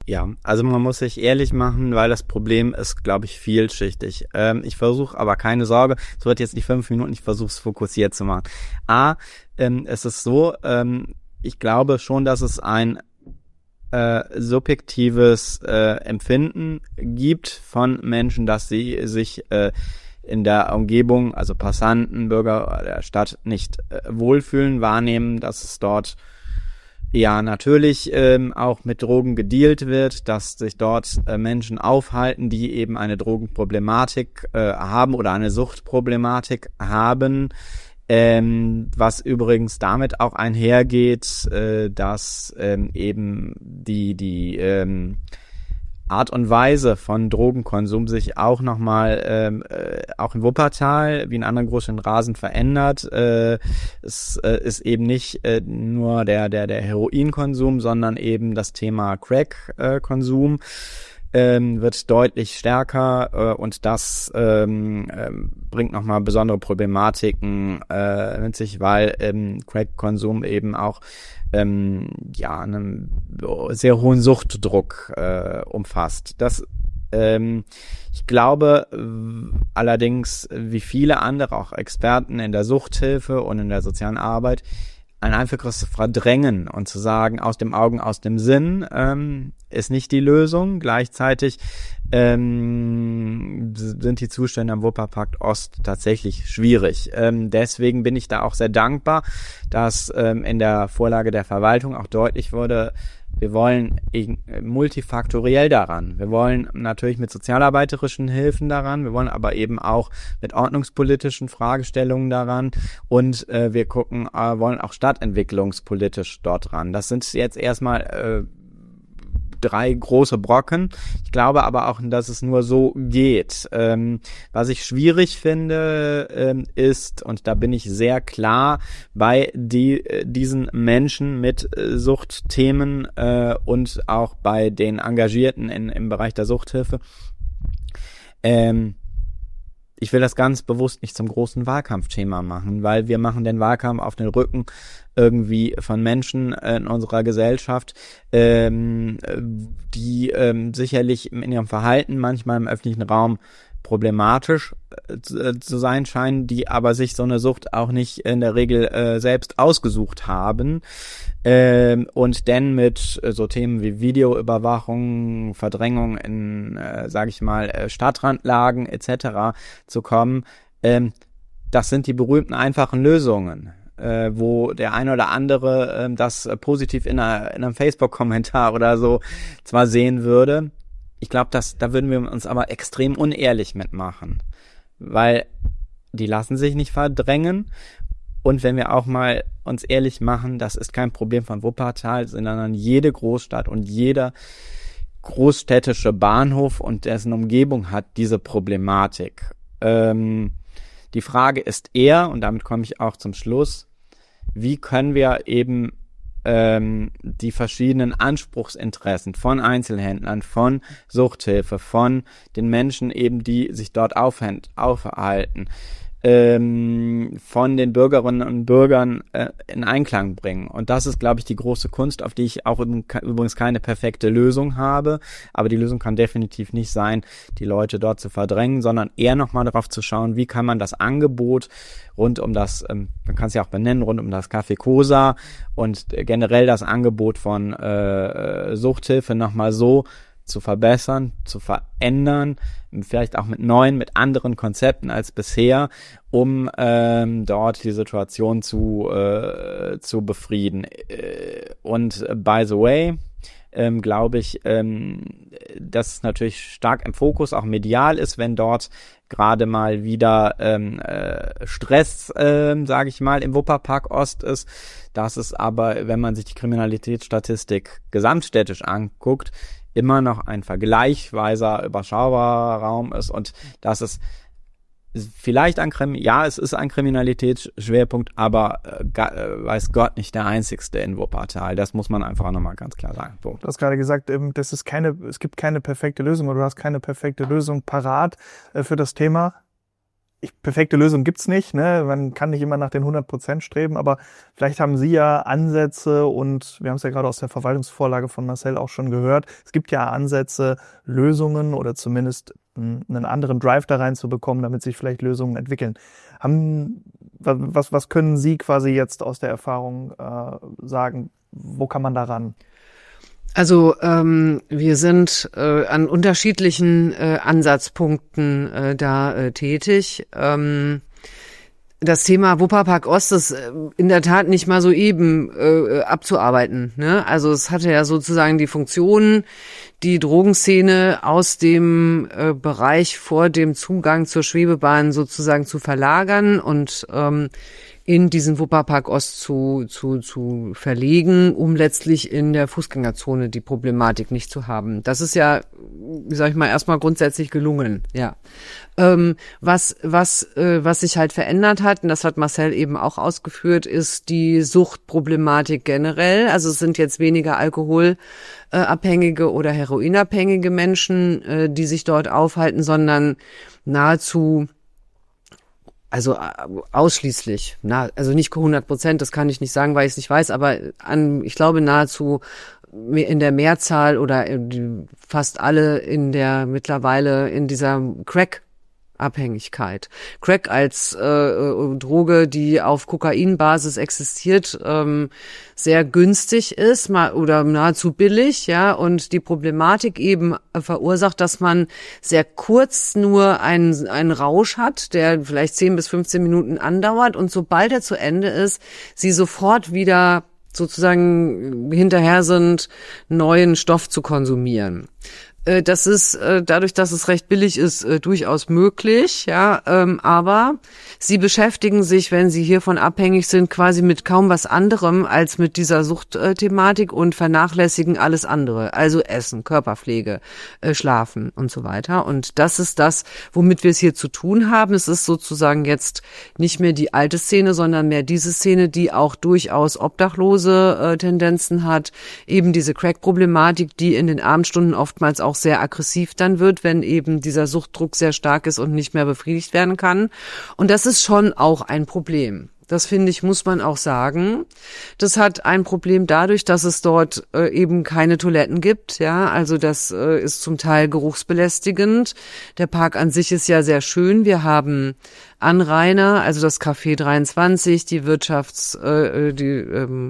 Speaker 3: Ja, also man muss sich ehrlich machen, weil das Problem ist, glaube ich, vielschichtig. Ähm, ich versuche aber keine Sorge, es wird jetzt nicht fünf Minuten, ich versuche es fokussiert zu machen. A, ähm, es ist so, ähm, ich glaube schon, dass es ein äh, subjektives äh, Empfinden gibt von Menschen, dass sie sich äh, in der Umgebung, also Passanten, Bürger der Stadt nicht äh, wohlfühlen, wahrnehmen, dass es dort ja natürlich ähm, auch mit Drogen gedealt wird, dass sich dort äh, Menschen aufhalten, die eben eine Drogenproblematik äh, haben oder eine Suchtproblematik haben, ähm, was übrigens damit auch einhergeht, äh, dass ähm, eben die die ähm, Art und Weise von Drogenkonsum sich auch nochmal, ähm, äh, auch in Wuppertal, wie in anderen Großstädten rasend verändert. Äh, es äh, ist eben nicht äh, nur der, der, der Heroinkonsum, sondern eben das Thema Crack-Konsum ähm, wird deutlich stärker äh, und das ähm, ähm, bringt nochmal besondere Problematiken äh, mit sich, weil ähm, Crack-Konsum eben auch ähm, ja einen sehr hohen Suchtdruck äh, umfasst. Das ähm, ich glaube äh, allerdings, wie viele andere, auch Experten in der Suchthilfe und in der sozialen Arbeit, ein einfaches Verdrängen und zu sagen, aus dem Augen, aus dem Sinn, ähm, ist nicht die Lösung. Gleichzeitig ähm, sind die Zustände am Wupperpark Ost tatsächlich schwierig. Ähm, deswegen bin ich da auch sehr dankbar, dass ähm, in der Vorlage der Verwaltung auch deutlich wurde, wir wollen multifaktoriell daran. Wir wollen natürlich mit sozialarbeiterischen Hilfen daran, wir wollen aber eben auch mit ordnungspolitischen Fragestellungen daran und äh, wir gucken, äh, wollen auch stadtentwicklungspolitisch dort ran. Das sind jetzt erstmal äh, drei große Brocken. Ich glaube aber auch, dass es nur so geht. Ähm, was ich schwierig finde, ähm, ist, und da bin ich sehr klar bei die, diesen Menschen mit äh, Suchtthemen äh, und auch bei den Engagierten in, im Bereich der Suchthilfe, ähm, ich will das ganz bewusst nicht zum großen Wahlkampfthema machen, weil wir machen den Wahlkampf auf den Rücken irgendwie von Menschen in unserer Gesellschaft, ähm, die ähm, sicherlich in ihrem Verhalten manchmal im öffentlichen Raum problematisch äh, zu sein scheinen, die aber sich so eine Sucht auch nicht in der Regel äh, selbst ausgesucht haben ähm, und denn mit äh, so Themen wie Videoüberwachung, Verdrängung in, äh, sage ich mal, äh, Stadtrandlagen et cetera zu kommen. Ähm, das sind die berühmten einfachen Lösungen, äh, wo der eine oder andere äh, das äh, positiv in, einer, in einem Facebook-Kommentar oder so zwar sehen würde. Ich glaube, dass da würden wir uns aber extrem unehrlich mitmachen, weil die lassen sich nicht verdrängen. Und wenn wir auch mal uns ehrlich machen, das ist kein Problem von Wuppertal, sondern jede Großstadt und jeder großstädtische Bahnhof und dessen Umgebung hat diese Problematik. Ähm, die Frage ist eher, und damit komme ich auch zum Schluss, wie können wir eben die verschiedenen Anspruchsinteressen von Einzelhändlern, von Suchthilfe, von den Menschen eben, die sich dort aufhalten, ähm, von den Bürgerinnen und Bürgern äh, in Einklang bringen. Und das ist, glaube ich, die große Kunst, auf die ich auch übrigens keine perfekte Lösung habe. Aber die Lösung kann definitiv nicht sein, die Leute dort zu verdrängen, sondern eher nochmal darauf zu schauen, wie kann man das Angebot rund um das, ähm, man kann es ja auch benennen, rund um das Café Cosa und äh, generell das Angebot von äh, Suchthilfe nochmal so zu verbessern, zu verändern, vielleicht auch mit neuen, mit anderen Konzepten als bisher, um ähm, dort die Situation zu äh, zu befrieden. Und äh, by the way, ähm, glaube ich, ähm, dass es natürlich stark im Fokus auch medial ist, wenn dort gerade mal wieder ähm, äh, Stress, ähm, sage ich mal, im Wupperpark Ost ist. Das ist aber, wenn man sich die Kriminalitätsstatistik gesamtstädtisch anguckt, immer noch ein vergleichsweiser, überschaubarer Raum ist und dass es vielleicht ein Krim, ja, es ist ein Kriminalitätsschwerpunkt, aber äh, weiß Gott nicht der einzigste in Wuppertal. Das muss man einfach nochmal ganz klar sagen. So.
Speaker 1: Du hast gerade gesagt, das ist keine, es gibt keine perfekte Lösung oder du hast keine perfekte Lösung parat äh, für das Thema. ich, perfekte Lösung gibt's nicht, ne? Man kann nicht immer nach den hundert Prozent streben, aber vielleicht haben Sie ja Ansätze und wir haben es ja gerade aus der Verwaltungsvorlage von Marcel auch schon gehört. Es gibt ja Ansätze, Lösungen oder zumindest einen anderen Drive da reinzubekommen, damit sich vielleicht Lösungen entwickeln. Haben, was, was können Sie quasi jetzt aus der Erfahrung äh, sagen? Wo kann man da ran?
Speaker 2: Also ähm, wir sind äh, an unterschiedlichen äh, Ansatzpunkten äh, da äh, tätig. Ähm, das Thema Wupperpark Ost ist äh, in der Tat nicht mal so eben äh, abzuarbeiten, ne? Also es hatte ja sozusagen die Funktion, die Drogenszene aus dem äh, Bereich vor dem Zugang zur Schwebebahn sozusagen zu verlagern und ähm, in diesen Wupperpark Ost zu, zu, zu verlegen, um letztlich in der Fußgängerzone die Problematik nicht zu haben. Das ist ja, wie sag ich mal, erstmal grundsätzlich gelungen, ja. Ähm, was, was, äh, was sich halt verändert hat, und das hat Marcel eben auch ausgeführt, ist die Suchtproblematik generell. Also es sind jetzt weniger alkoholabhängige oder heroinabhängige Menschen, äh, die sich dort aufhalten, sondern nahezu Also ausschließlich, na, also nicht hundert Prozent, das kann ich nicht sagen, weil ich es nicht weiß, aber an, ich glaube nahezu in der Mehrzahl oder fast alle in der mittlerweile in dieser Crack-Abhängigkeit. Crack als äh, Droge, die auf Kokainbasis existiert, ähm, sehr günstig ist mal oder nahezu billig, ja, und die Problematik eben verursacht, dass man sehr kurz nur einen einen Rausch hat, der vielleicht zehn bis fünfzehn Minuten andauert und sobald er zu Ende ist, sie sofort wieder sozusagen hinterher sind, neuen Stoff zu konsumieren. Das ist dadurch, dass es recht billig ist, durchaus möglich, ja, aber sie beschäftigen sich, wenn sie hiervon abhängig sind, quasi mit kaum was anderem als mit dieser Suchtthematik und vernachlässigen alles andere, also Essen, Körperpflege, Schlafen und so weiter. Und das ist das, womit wir es hier zu tun haben. Es ist sozusagen jetzt nicht mehr die alte Szene, sondern mehr diese Szene, die auch durchaus obdachlose Tendenzen hat, eben diese Crack-Problematik, die in den Abendstunden oftmals auch sehr aggressiv dann wird, wenn eben dieser Suchtdruck sehr stark ist und nicht mehr befriedigt werden kann. Und das ist schon auch ein Problem. Das finde ich, muss man auch sagen. Das hat ein Problem dadurch, dass es dort äh, eben keine Toiletten gibt. Ja, also das äh, ist zum Teil geruchsbelästigend. Der Park an sich ist ja sehr schön. Wir haben Anrainer, also das Café dreiundzwanzig, die Wirtschafts, äh, die ähm,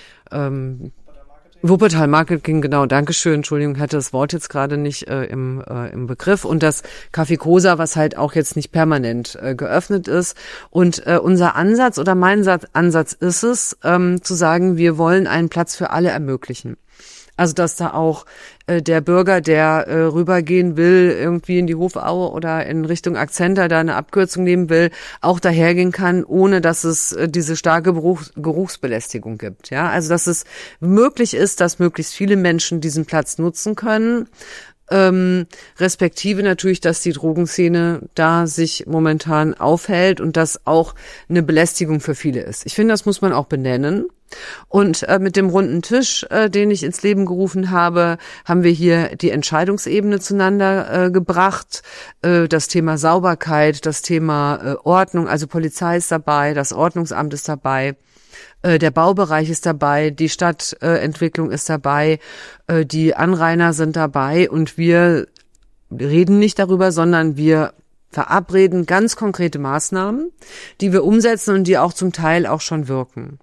Speaker 2: ähm, Wuppertal Marketing, genau, Dankeschön, Entschuldigung, hatte das Wort jetzt gerade nicht äh, im, äh, im Begriff. Und das Café Cosa, was halt auch jetzt nicht permanent äh, geöffnet ist. Und äh, unser Ansatz oder mein Satz, Ansatz ist es, ähm, zu sagen, wir wollen einen Platz für alle ermöglichen. Also dass da auch äh, der Bürger, der äh, rübergehen will, irgendwie in die Hofaue oder in Richtung Akzenter da eine Abkürzung nehmen will, auch dahergehen kann, ohne dass es äh, diese starke Geruchs- Geruchsbelästigung gibt. Ja, also dass es möglich ist, dass möglichst viele Menschen diesen Platz nutzen können. Ähm, respektive natürlich, dass die Drogenszene da sich momentan aufhält und das auch eine Belästigung für viele ist. Ich finde, das muss man auch benennen. Und äh, mit dem runden Tisch, äh, den ich ins Leben gerufen habe, haben wir hier die Entscheidungsebene zueinander äh, gebracht. Äh, das Thema Sauberkeit, das Thema äh, Ordnung, also Polizei ist dabei, das Ordnungsamt ist dabei. Der Baubereich ist dabei, die Stadtentwicklung ist dabei, die Anrainer sind dabei und wir reden nicht darüber, sondern wir verabreden ganz konkrete Maßnahmen, die wir umsetzen und die auch zum Teil auch schon wirken.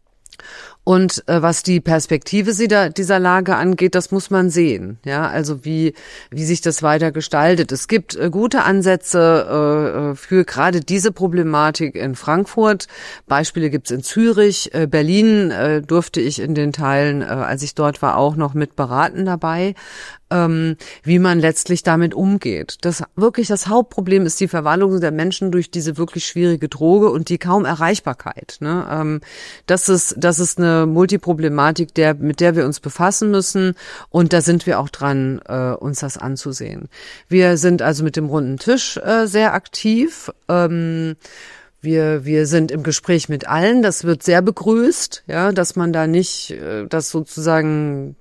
Speaker 2: Und äh, was die Perspektive dieser Lage angeht, das muss man sehen. Ja, also wie wie sich das weiter gestaltet. Es gibt äh, gute Ansätze äh, für gerade diese Problematik in Frankfurt. Beispiele gibt's in Zürich, äh, Berlin äh, durfte ich in den Teilen, äh, als ich dort war, auch noch mit beraten dabei. Ähm, wie man letztlich damit umgeht. Das wirklich das Hauptproblem ist die Verwaltung der Menschen durch diese wirklich schwierige Droge und die kaum Erreichbarkeit. Ne? Ähm, das ist das ist eine Multiproblematik, der mit der wir uns befassen müssen und da sind wir auch dran, äh, uns das anzusehen. Wir sind also mit dem runden Tisch äh, sehr aktiv. Ähm, Wir, wir sind im Gespräch mit allen. Das wird sehr begrüßt, ja, dass man da nicht, äh, das sozusagen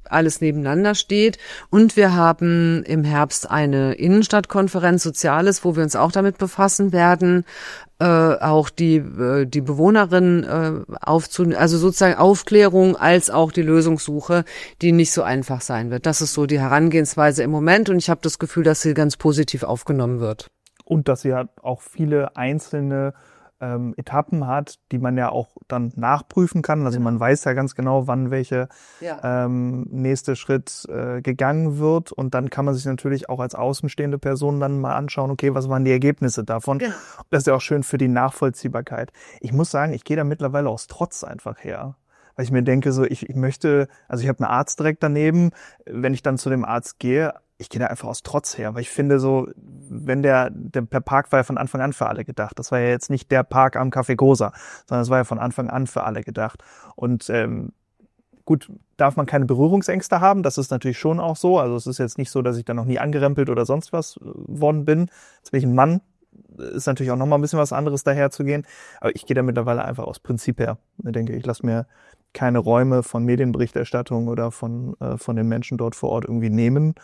Speaker 2: alles nebeneinander steht. Und wir haben im Herbst eine Innenstadtkonferenz Soziales, wo wir uns auch damit befassen werden, äh, auch die äh, die Bewohnerinnen äh, aufzunehmen, also sozusagen Aufklärung als auch die Lösungssuche, die nicht so einfach sein wird. Das ist so die Herangehensweise im Moment und ich habe das Gefühl, dass sie ganz positiv aufgenommen wird.
Speaker 1: Und dass sie halt auch viele einzelne ähm, Etappen hat, die man ja auch dann nachprüfen kann. Also man weiß ja ganz genau, wann welche ja. ähm, nächste Schritt äh, gegangen wird. Und dann kann man sich natürlich auch als außenstehende Person dann mal anschauen, okay, was waren die Ergebnisse davon? Genau. Das ist ja auch schön für die Nachvollziehbarkeit. Ich muss sagen, ich gehe da mittlerweile aus Trotz einfach her. Weil ich mir denke, so ich, ich möchte, also ich habe einen Arzt direkt daneben, wenn ich dann zu dem Arzt gehe, ich gehe da einfach aus Trotz her, weil ich finde so, wenn der, der, der Park war ja von Anfang an für alle gedacht. Das war ja jetzt nicht der Park am Café Cosa, sondern es war ja von Anfang an für alle gedacht. Und ähm, gut, darf man keine Berührungsängste haben, das ist natürlich schon auch so. Also es ist jetzt nicht so, dass ich da noch nie angerempelt oder sonst was worden bin. Jetzt bin ich ein Mann, ist natürlich auch nochmal ein bisschen was anderes daher zu gehen. Aber ich gehe da mittlerweile einfach aus Prinzip her. Ich denke, ich lasse mir keine Räume von Medienberichterstattung oder von, äh, von den Menschen dort vor Ort irgendwie nehmen.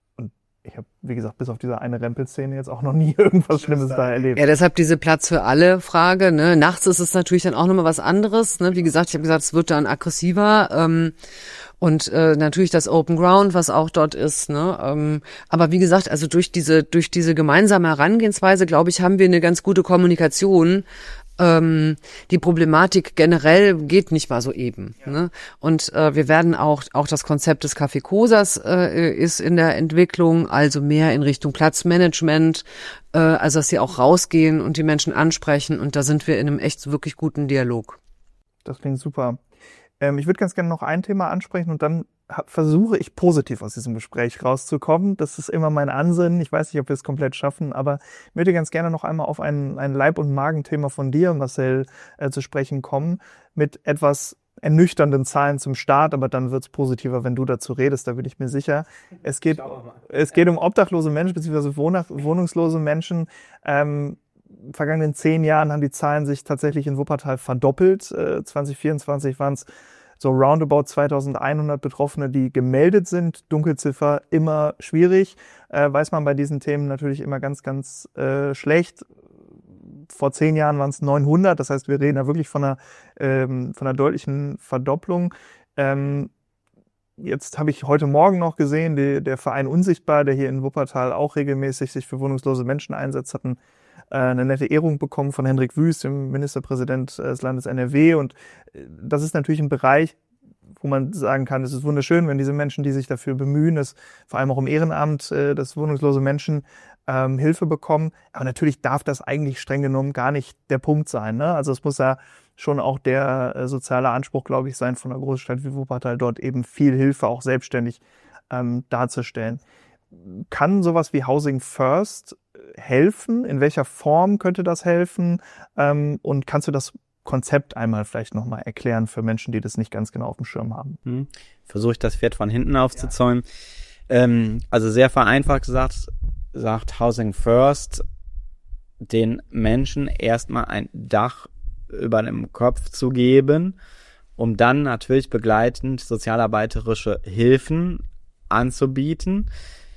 Speaker 1: Ich habe, wie gesagt, bis auf diese eine Rempelszene jetzt auch noch nie irgendwas Schlimmes da erlebt.
Speaker 2: Ja, deshalb diese Platz für alle Frage. Ne? Nachts ist es natürlich dann auch nochmal was anderes. Ne? Wie gesagt, ich habe gesagt, es wird dann aggressiver. Ähm, und äh, natürlich das Open Ground, was auch dort ist. Ne? Ähm, aber wie gesagt, also durch diese durch diese gemeinsame Herangehensweise, glaube ich, haben wir eine ganz gute Kommunikation. Ähm, die Problematik generell geht nicht mal so eben. Ja. Ne? Und äh, wir werden auch, auch das Konzept des Café Cosas äh, ist in der Entwicklung, also mehr in Richtung Platzmanagement, äh, also dass sie auch rausgehen und die Menschen ansprechen und da sind wir in einem echt wirklich guten Dialog.
Speaker 1: Das klingt super. Ähm, ich würde ganz gerne noch ein Thema ansprechen und dann versuche ich positiv aus diesem Gespräch rauszukommen. Das ist immer mein Ansinnen. Ich weiß nicht, ob wir es komplett schaffen, aber ich würde ganz gerne noch einmal auf ein, ein Leib- und Magenthema von dir, Marcel, äh, zu sprechen kommen, mit etwas ernüchternden Zahlen zum Start, aber dann wird es positiver, wenn du dazu redest, da bin ich mir sicher. Es geht, es geht um obdachlose Menschen bzw. wohnungslose Menschen. Ähm, in den vergangenen zehn Jahren haben die Zahlen sich tatsächlich in Wuppertal verdoppelt. Äh, zwanzig vierundzwanzig waren es so roundabout zweitausendeinhundert Betroffene, die gemeldet sind. Dunkelziffer immer schwierig. Äh, weiß man bei diesen Themen natürlich immer ganz, ganz äh, schlecht. Vor zehn Jahren waren es neunhundert. Das heißt, wir reden da wirklich von einer, ähm, von einer deutlichen Verdopplung. Ähm, jetzt habe ich heute Morgen noch gesehen, die, der Verein Unsichtbar, der hier in Wuppertal auch regelmäßig sich für wohnungslose Menschen einsetzt, hat ein eine nette Ehrung bekommen von Hendrik Wüst, dem Ministerpräsident des Landes N R W. Und das ist natürlich ein Bereich, wo man sagen kann, es ist wunderschön, wenn diese Menschen, die sich dafür bemühen, dass vor allem auch im Ehrenamt, dass wohnungslose Menschen ähm, Hilfe bekommen. Aber natürlich darf das eigentlich streng genommen gar nicht der Punkt sein. Ne? Also es muss ja schon auch der äh, soziale Anspruch, glaube ich, sein von einer Großstadt wie Wuppertal, dort eben viel Hilfe auch selbstständig ähm, darzustellen. Kann sowas wie Housing First helfen? In welcher Form könnte das helfen? Ähm, und kannst du das Konzept einmal vielleicht nochmal erklären für Menschen, die das nicht ganz genau auf dem Schirm haben?
Speaker 3: Hm. Versuche ich das Pferd von hinten aufzuzäumen. Ja. Ähm, also sehr vereinfacht gesagt, sagt Housing First den Menschen erstmal ein Dach über dem Kopf zu geben, um dann natürlich begleitend sozialarbeiterische Hilfen anzubieten.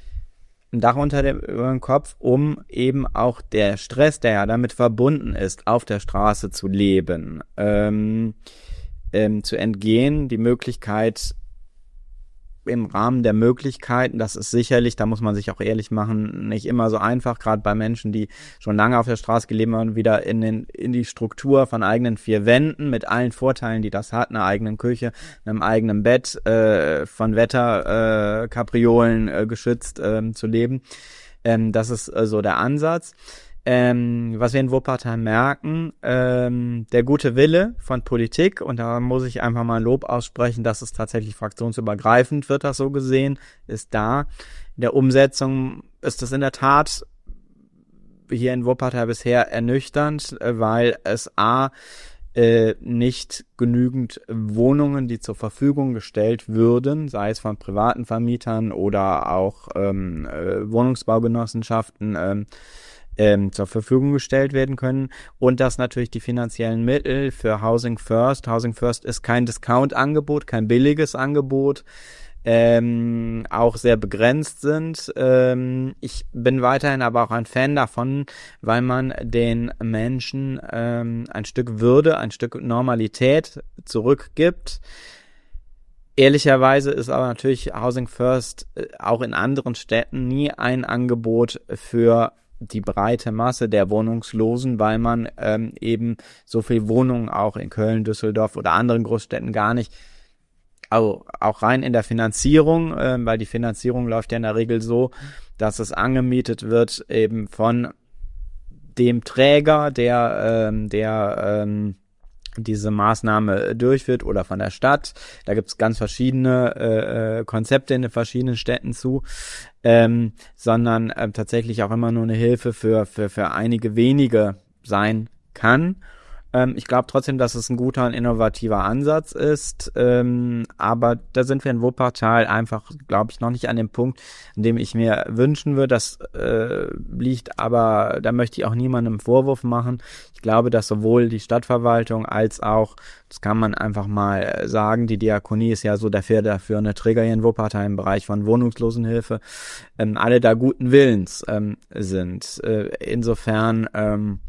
Speaker 3: Ein Dach unter dem, über dem Kopf, um eben auch der Stress, der ja damit verbunden ist, auf der Straße zu leben, ähm, ähm, zu entgehen, die Möglichkeit im Rahmen der Möglichkeiten, das ist sicherlich, da muss man sich auch ehrlich machen, nicht immer so einfach, gerade bei Menschen, die schon lange auf der Straße gelebt haben, wieder in den in die Struktur von eigenen vier Wänden mit allen Vorteilen, die das hat, einer eigenen Küche, einem eigenen Bett, äh, von Wetter, äh, Kapriolen äh, geschützt äh, zu leben. Ähm, das ist äh, so der Ansatz. Ähm, was wir in Wuppertal merken, ähm, der gute Wille von Politik, und da muss ich einfach mal Lob aussprechen, dass es tatsächlich fraktionsübergreifend wird, das so gesehen, ist da. In der Umsetzung ist es in der Tat hier in Wuppertal bisher ernüchternd, weil es a äh, nicht genügend Wohnungen, die zur Verfügung gestellt würden, sei es von privaten Vermietern oder auch ähm, äh, Wohnungsbaugenossenschaften, ähm, Ähm, zur Verfügung gestellt werden können und dass natürlich die finanziellen Mittel für Housing First, Housing First ist kein Discount-Angebot, kein billiges Angebot, ähm, auch sehr begrenzt sind. Ähm, ich bin weiterhin aber auch ein Fan davon, weil man den Menschen ähm, ein Stück Würde, ein Stück Normalität zurückgibt. Ehrlicherweise ist aber natürlich Housing First äh, auch in anderen Städten nie ein Angebot für die breite Masse der Wohnungslosen, weil man ähm, eben so viel Wohnungen auch in Köln, Düsseldorf oder anderen Großstädten gar nicht, auch, auch rein in der Finanzierung, äh, weil die Finanzierung läuft ja in der Regel so, dass es angemietet wird eben von dem Träger, der, ähm, der ähm, diese Maßnahme durchführt oder von der Stadt. Da gibt es ganz verschiedene äh, Konzepte in den verschiedenen Städten zu, ähm, sondern äh, tatsächlich auch immer nur eine Hilfe für, für, für einige wenige sein kann. Ähm, ich glaube trotzdem, dass es ein guter und innovativer Ansatz ist, ähm, aber da sind wir in Wuppertal einfach, glaube ich, noch nicht an dem Punkt, an dem ich mir wünschen würde. Das äh, liegt aber, da möchte ich auch niemandem Vorwurf machen. Ich glaube, dass sowohl die Stadtverwaltung als auch, das kann man einfach mal sagen, die Diakonie ist ja so dafür, dafür eine Träger hier in Wuppertal im Bereich von Wohnungslosenhilfe, ähm, alle da guten Willens ähm, sind. Äh, insofern ähm,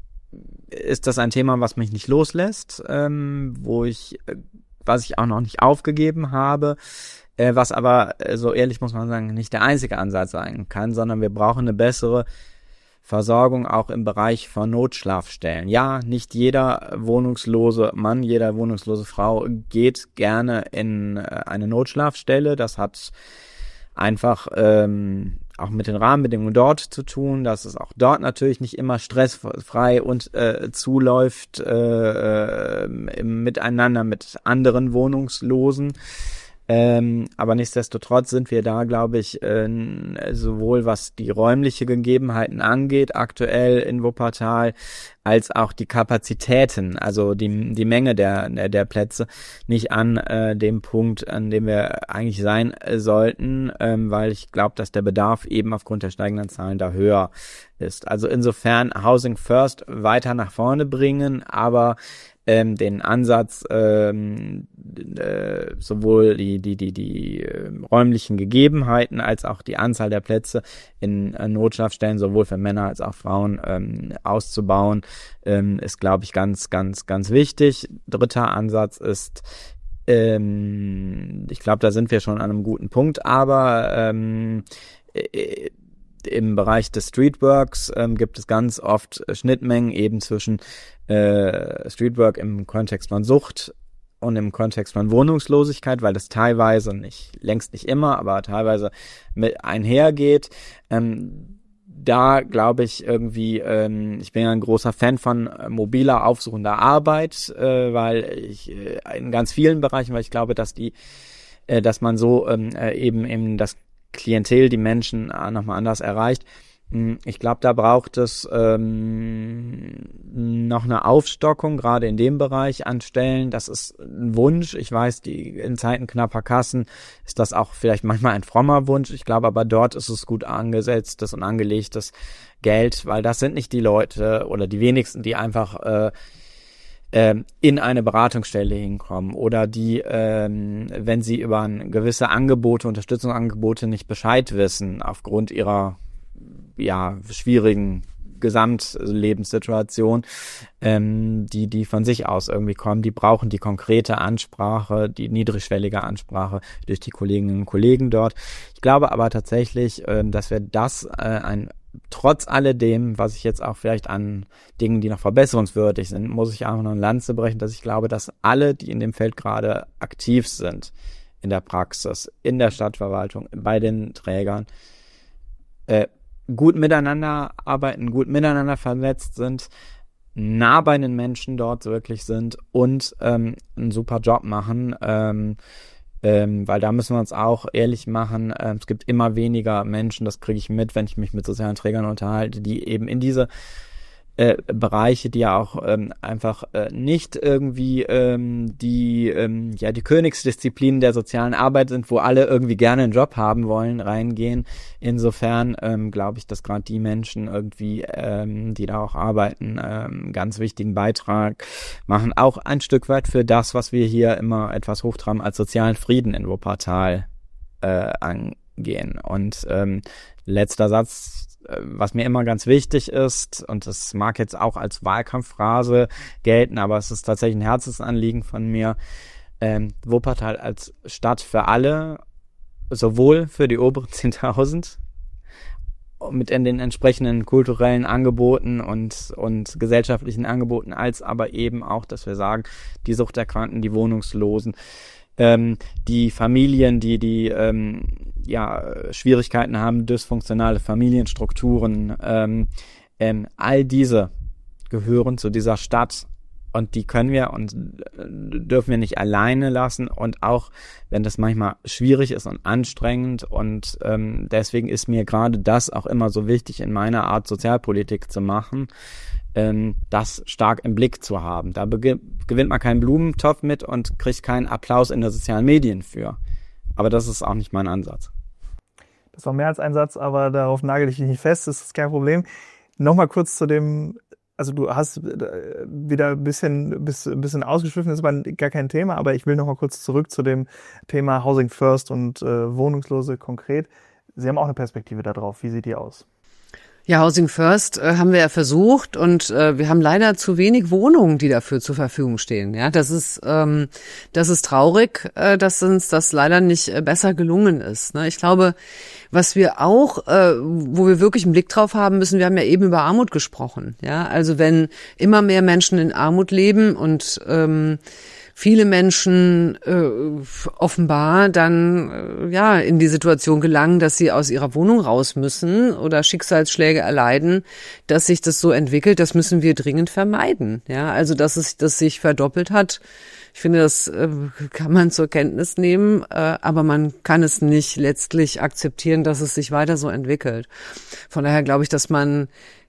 Speaker 3: ist das ein Thema, was mich nicht loslässt, ähm, wo ich, was ich auch noch nicht aufgegeben habe, äh, was aber, äh, so ehrlich muss man sagen, nicht der einzige Ansatz sein kann, sondern wir brauchen eine bessere Versorgung auch im Bereich von Notschlafstellen. Ja, nicht jeder wohnungslose Mann, jeder wohnungslose Frau geht gerne in eine Notschlafstelle. Das hat einfach ähm, auch mit den Rahmenbedingungen dort zu tun, dass es auch dort natürlich nicht immer stressfrei und äh, zuläuft äh, äh, im Miteinander mit anderen Wohnungslosen. Ähm, aber nichtsdestotrotz sind wir da, glaube ich, äh, sowohl was die räumliche Gegebenheiten angeht, aktuell in Wuppertal, als auch die Kapazitäten, also die die Menge der der Plätze, nicht an äh, dem Punkt, an dem wir eigentlich sein äh, sollten, ähm, weil ich glaube, dass der Bedarf eben aufgrund der steigenden Zahlen da höher ist. Also insofern Housing First weiter nach vorne bringen, aber Ähm, den Ansatz, ähm, äh, sowohl die die die die äh, räumlichen Gegebenheiten als auch die Anzahl der Plätze in äh, Notschlafstellen sowohl für Männer als auch Frauen ähm, auszubauen, ähm, ist, glaube ich, ganz ganz ganz wichtig. Dritter Ansatz ist, ähm, ich glaube, da sind wir schon an einem guten Punkt, aber ähm, äh, im Bereich des Streetworks ähm, gibt es ganz oft Schnittmengen eben zwischen äh, Streetwork im Kontext von Sucht und im Kontext von Wohnungslosigkeit, weil das teilweise nicht, längst nicht immer, aber teilweise mit einhergeht. Ähm, da glaube ich irgendwie, ähm, ich bin ja ein großer Fan von äh, mobiler, aufsuchender Arbeit, äh, weil ich äh, in ganz vielen Bereichen, weil ich glaube, dass die, äh, dass man so ähm, äh, eben eben das Klientel, die Menschen äh, nochmal anders erreicht. Ich glaube, da braucht es ähm, noch eine Aufstockung, gerade in dem Bereich an Stellen. Das ist ein Wunsch. Ich weiß, die in Zeiten knapper Kassen ist das auch vielleicht manchmal ein frommer Wunsch. Ich glaube aber, dort ist es gut angesetztes und angelegtes Geld, weil das sind nicht die Leute oder die wenigsten, die einfach äh, in eine Beratungsstelle hinkommen oder die, ähm, wenn sie über gewisse Angebote, Unterstützungsangebote nicht Bescheid wissen, aufgrund ihrer ja schwierigen Gesamtlebenssituation, ähm, die die von sich aus irgendwie kommen, die brauchen die konkrete Ansprache, die niedrigschwellige Ansprache durch die Kolleginnen und Kollegen dort. Ich glaube aber tatsächlich, ähm, dass wir das äh, ein trotz alledem, was ich jetzt auch vielleicht an Dingen, die noch verbesserungswürdig sind, muss ich auch noch eine Lanze brechen, dass ich glaube, dass alle, die in dem Feld gerade aktiv sind, in der Praxis, in der Stadtverwaltung, bei den Trägern, äh, gut miteinander arbeiten, gut miteinander vernetzt sind, nah bei den Menschen dort wirklich sind und ähm, einen super Job machen, ähm, Ähm, weil da müssen wir uns auch ehrlich machen, ähm, es gibt immer weniger Menschen, das kriege ich mit, wenn ich mich mit sozialen Trägern unterhalte, die eben in diese äh, Bereiche, die ja auch ähm, einfach äh, nicht irgendwie ähm, die ähm, ja die Königsdisziplinen der sozialen Arbeit sind, wo alle irgendwie gerne einen Job haben wollen, reingehen. Insofern ähm, glaube ich, dass gerade die Menschen irgendwie, ähm, die da auch arbeiten, ähm, ganz wichtigen Beitrag machen, auch ein Stück weit für das, was wir hier immer etwas hochtraben als sozialen Frieden in Wuppertal äh, angehen. Und ähm, letzter Satz, äh, was mir immer ganz wichtig ist, und das mag jetzt auch als Wahlkampfphrase gelten, aber es ist tatsächlich ein Herzensanliegen von mir, ähm, Wuppertal als Stadt für alle, sowohl für die oberen zehntausend, mit in den entsprechenden kulturellen Angeboten und, und gesellschaftlichen Angeboten, als aber eben auch, dass wir sagen, die Suchterkrankten, die Wohnungslosen, ähm, die Familien, die die ähm, ja Schwierigkeiten haben, dysfunktionale Familienstrukturen, ähm, ähm, all diese gehören zu dieser Stadt. Und die können wir und dürfen wir nicht alleine lassen. Und auch, wenn das manchmal schwierig ist und anstrengend. Und ähm, deswegen ist mir gerade das auch immer so wichtig, in meiner Art Sozialpolitik zu machen, ähm, das stark im Blick zu haben. Da be- gewinnt man keinen Blumentopf mit und kriegt keinen Applaus in den sozialen Medien für. Aber das ist auch nicht mein Ansatz.
Speaker 1: Das war mehr als ein Satz, aber darauf nagel ich dich nicht fest. Das ist kein Problem. Nochmal kurz zu dem... Also du hast wieder ein bisschen, bist ein bisschen ausgeschwiffen, das ist aber gar kein Thema, aber ich will noch mal kurz zurück zu dem Thema Housing First und äh, Wohnungslose konkret. Sie haben auch eine Perspektive da drauf. Wie sieht die aus?
Speaker 2: Ja, Housing First äh, haben wir ja versucht und äh, wir haben leider zu wenig Wohnungen, die dafür zur Verfügung stehen. Ja, das ist ähm, das ist traurig, äh, dass uns das leider nicht äh, besser gelungen ist. Ne? Ich glaube, was wir auch, äh, wo wir wirklich einen Blick drauf haben müssen, wir haben ja eben über Armut gesprochen. Ja, also wenn immer mehr Menschen in Armut leben und ähm, viele Menschen äh, offenbar dann äh, ja in die Situation gelangen, dass sie aus ihrer Wohnung raus müssen oder Schicksalsschläge erleiden, dass sich das so entwickelt, das müssen wir dringend vermeiden. Ja, also dass es das sich verdoppelt hat. Ich finde, das äh, kann man zur Kenntnis nehmen, äh, aber man kann es nicht letztlich akzeptieren, dass es sich weiter so entwickelt. Von daher glaube ich, dass man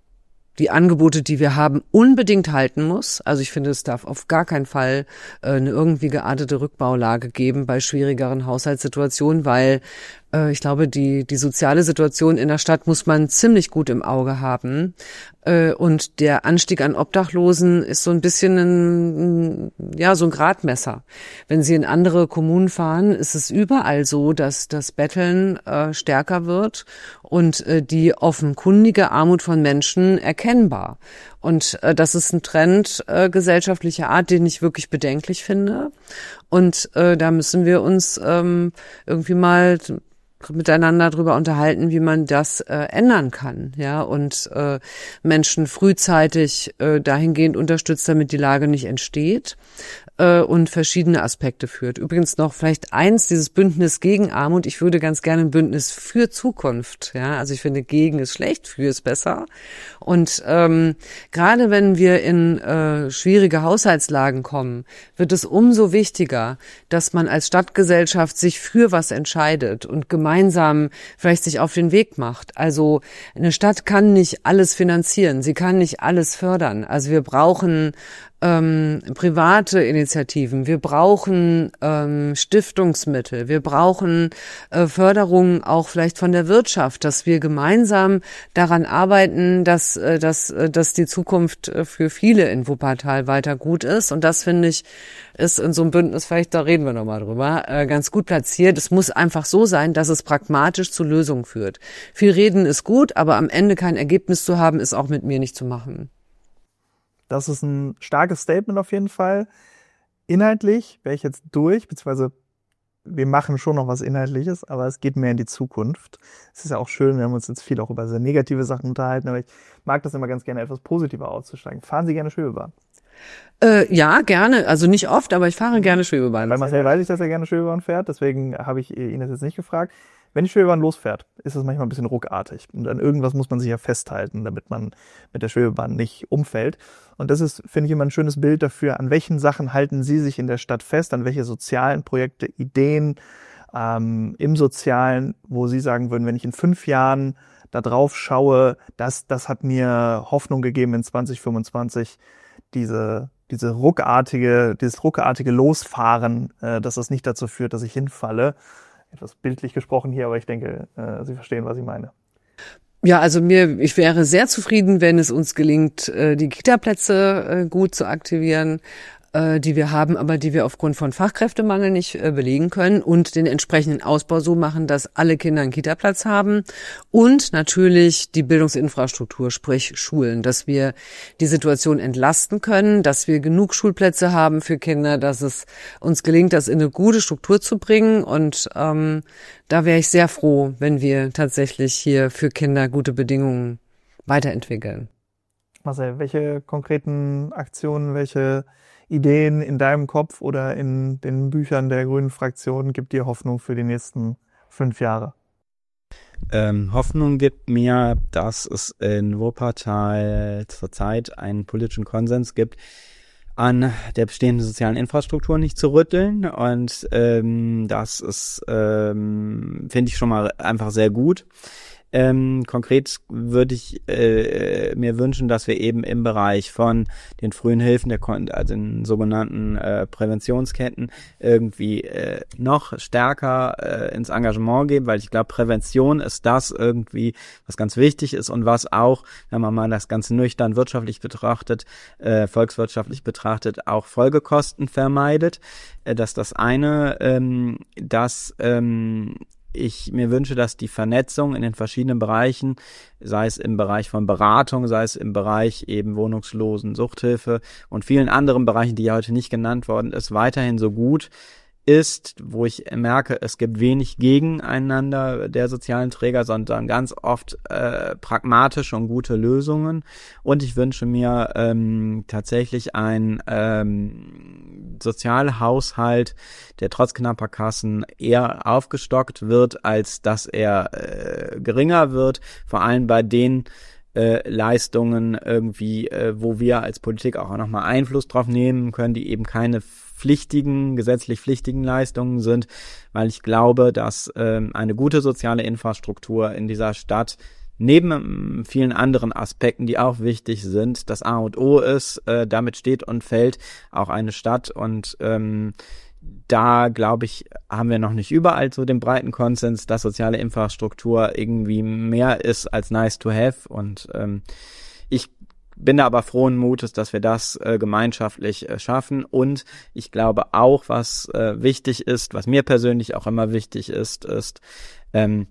Speaker 2: die Angebote, die wir haben, unbedingt halten muss. Also ich finde, es darf auf gar keinen Fall äh, eine irgendwie geartete Rückbaulage geben bei schwierigeren Haushaltssituationen, weil äh, ich glaube, die die soziale Situation in der Stadt muss man ziemlich gut im Auge haben. Äh, und der Anstieg an Obdachlosen ist so ein bisschen ein, ja, so ein Gradmesser. Wenn Sie in andere Kommunen fahren, ist es überall so, dass das Betteln äh, stärker wird und äh, die offenkundige Armut von Menschen erkennbar. Und äh, das ist ein Trend äh, gesellschaftlicher Art, den ich wirklich bedenklich finde. Und äh, da müssen wir uns ähm, irgendwie mal miteinander drüber unterhalten, wie man das äh, ändern kann, ja, und äh, Menschen frühzeitig äh, dahingehend unterstützt, damit die Lage nicht entsteht äh, und verschiedene Aspekte führt. Übrigens noch vielleicht eins, dieses Bündnis gegen Armut. Ich würde ganz gerne ein Bündnis für Zukunft, ja, also ich finde, gegen ist schlecht, für ist besser. Und ähm, gerade wenn wir in äh, schwierige Haushaltslagen kommen, wird es umso wichtiger, dass man als Stadtgesellschaft sich für was entscheidet und gemeinsam vielleicht sich auf den Weg macht. Also eine Stadt kann nicht alles finanzieren, sie kann nicht alles fördern. Also wir brauchen ähm, private Initiativen, wir brauchen ähm, Stiftungsmittel, wir brauchen äh, Förderungen auch vielleicht von der Wirtschaft, dass wir gemeinsam daran arbeiten, dass, äh, dass, äh, dass die Zukunft äh, für viele in Wuppertal weiter gut ist. Und das, finde ich, ist in so einem Bündnis, vielleicht da reden wir nochmal drüber, äh, ganz gut platziert. Es muss einfach so sein, dass es pragmatisch zu Lösungen führt. Viel reden ist gut, aber am Ende kein Ergebnis zu haben, ist auch mit mir nicht zu machen.
Speaker 1: Das ist ein starkes Statement auf jeden Fall. Inhaltlich wäre ich jetzt durch, beziehungsweise wir machen schon noch was Inhaltliches, aber es geht mehr in die Zukunft. Es ist ja auch schön, wir haben uns jetzt viel auch über sehr negative Sachen unterhalten, aber ich mag das immer ganz gerne, etwas positiver auszusteigen. Fahren Sie gerne Schwebebahn?
Speaker 2: Äh, ja, gerne. Also nicht oft, aber ich fahre gerne Schwebebahn.
Speaker 1: Bei Marcel weiß ich, dass er gerne Schwebebahn fährt, deswegen habe ich ihn das jetzt nicht gefragt. Wenn die Schwebebahn losfährt, ist das manchmal ein bisschen ruckartig. Und an irgendwas muss man sich ja festhalten, damit man mit der Schwebebahn nicht umfällt. Und das ist, finde ich, immer ein schönes Bild dafür, an welchen Sachen halten Sie sich in der Stadt fest, an welche sozialen Projekte, Ideen ähm, im Sozialen, wo Sie sagen würden, wenn ich in fünf Jahren da drauf schaue, das, das hat mir Hoffnung gegeben in zwanzig fünfundzwanzig, diese diese ruckartige, dieses ruckartige Losfahren, äh, dass das nicht dazu führt, dass ich hinfalle. Etwas bildlich gesprochen hier, aber ich denke, äh, Sie verstehen, was ich meine.
Speaker 2: Ja, also mir, ich wäre sehr zufrieden, wenn es uns gelingt, die Kita-Plätze gut zu aktivieren. äh, die wir haben, aber die wir aufgrund von Fachkräftemangel nicht äh, belegen können, und den entsprechenden Ausbau so machen, dass alle Kinder einen Kita-Platz haben, und natürlich die Bildungsinfrastruktur, sprich Schulen, dass wir die Situation entlasten können, dass wir genug Schulplätze haben für Kinder, dass es uns gelingt, das in eine gute Struktur zu bringen, und ähm, da wäre ich sehr froh, wenn wir tatsächlich hier für Kinder gute Bedingungen weiterentwickeln.
Speaker 1: Marcel, welche konkreten Aktionen, welche Ideen in deinem Kopf oder in den Büchern der Grünen Fraktion gibt dir Hoffnung für die nächsten fünf Jahre?
Speaker 3: Ähm, Hoffnung gibt mir, dass es in Wuppertal zurzeit einen politischen Konsens gibt, an der bestehenden sozialen Infrastruktur nicht zu rütteln, und ähm, das ist, ähm, finde ich schon mal einfach sehr gut. Ähm, konkret würde ich äh, mir wünschen, dass wir eben im Bereich von den frühen Hilfen, der also den sogenannten äh, Präventionsketten, irgendwie äh, noch stärker äh, ins Engagement gehen, weil ich glaube, Prävention ist das irgendwie, was ganz wichtig ist und was auch, wenn man mal das Ganze nüchtern wirtschaftlich betrachtet, äh, volkswirtschaftlich betrachtet, auch Folgekosten vermeidet. Äh, dass das eine, ähm, dass ähm, ich mir wünsche, dass die Vernetzung in den verschiedenen Bereichen, sei es im Bereich von Beratung, sei es im Bereich eben Wohnungslosen, Suchthilfe und vielen anderen Bereichen, die ja heute nicht genannt worden ist, weiterhin so gut ist, wo ich merke, es gibt wenig gegeneinander der sozialen Träger, sondern ganz oft äh, pragmatische und gute Lösungen. Und ich wünsche mir ähm, tatsächlich einen ähm, Sozialhaushalt, der trotz knapper Kassen eher aufgestockt wird, als dass er äh, geringer wird, vor allem bei den Äh, Leistungen irgendwie, äh, wo wir als Politik auch nochmal Einfluss drauf nehmen können, die eben keine pflichtigen, gesetzlich pflichtigen Leistungen sind, weil ich glaube, dass ähm, eine gute soziale Infrastruktur in dieser Stadt neben ähm, vielen anderen Aspekten, die auch wichtig sind, das A und O ist. Äh, damit steht und fällt auch eine Stadt, und ähm, da, glaube ich, haben wir noch nicht überall so den breiten Konsens, dass soziale Infrastruktur irgendwie mehr ist als nice to have. Und ähm, ich bin da aber frohen Mutes, dass wir das äh, gemeinschaftlich äh, schaffen. Und ich glaube auch, was äh, wichtig ist, was mir persönlich auch immer wichtig ist, ist, ähm,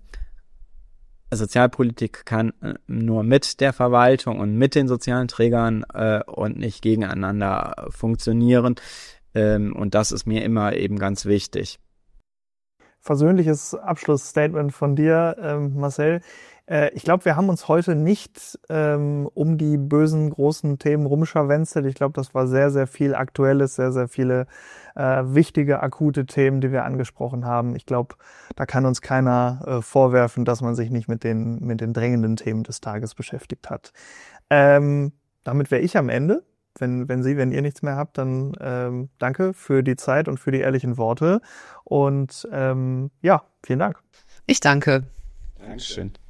Speaker 3: Sozialpolitik kann äh, nur mit der Verwaltung und mit den sozialen Trägern äh, und nicht gegeneinander funktionieren. Und das ist mir immer eben ganz wichtig.
Speaker 1: Versöhnliches Abschlussstatement von dir, ähm, Marcel. Äh, ich glaube, wir haben uns heute nicht ähm, um die bösen, großen Themen rumscharwenzelt. Ich glaube, das war sehr, sehr viel Aktuelles, sehr, sehr viele äh, wichtige, akute Themen, die wir angesprochen haben. Ich glaube, da kann uns keiner äh, vorwerfen, dass man sich nicht mit den, mit den drängenden Themen des Tages beschäftigt hat. Ähm, damit wäre ich am Ende. Wenn, wenn Sie, wenn ihr nichts mehr habt, dann ähm, danke für die Zeit und für die ehrlichen Worte. Und ähm, ja, vielen Dank.
Speaker 2: Ich danke.
Speaker 3: Dankeschön.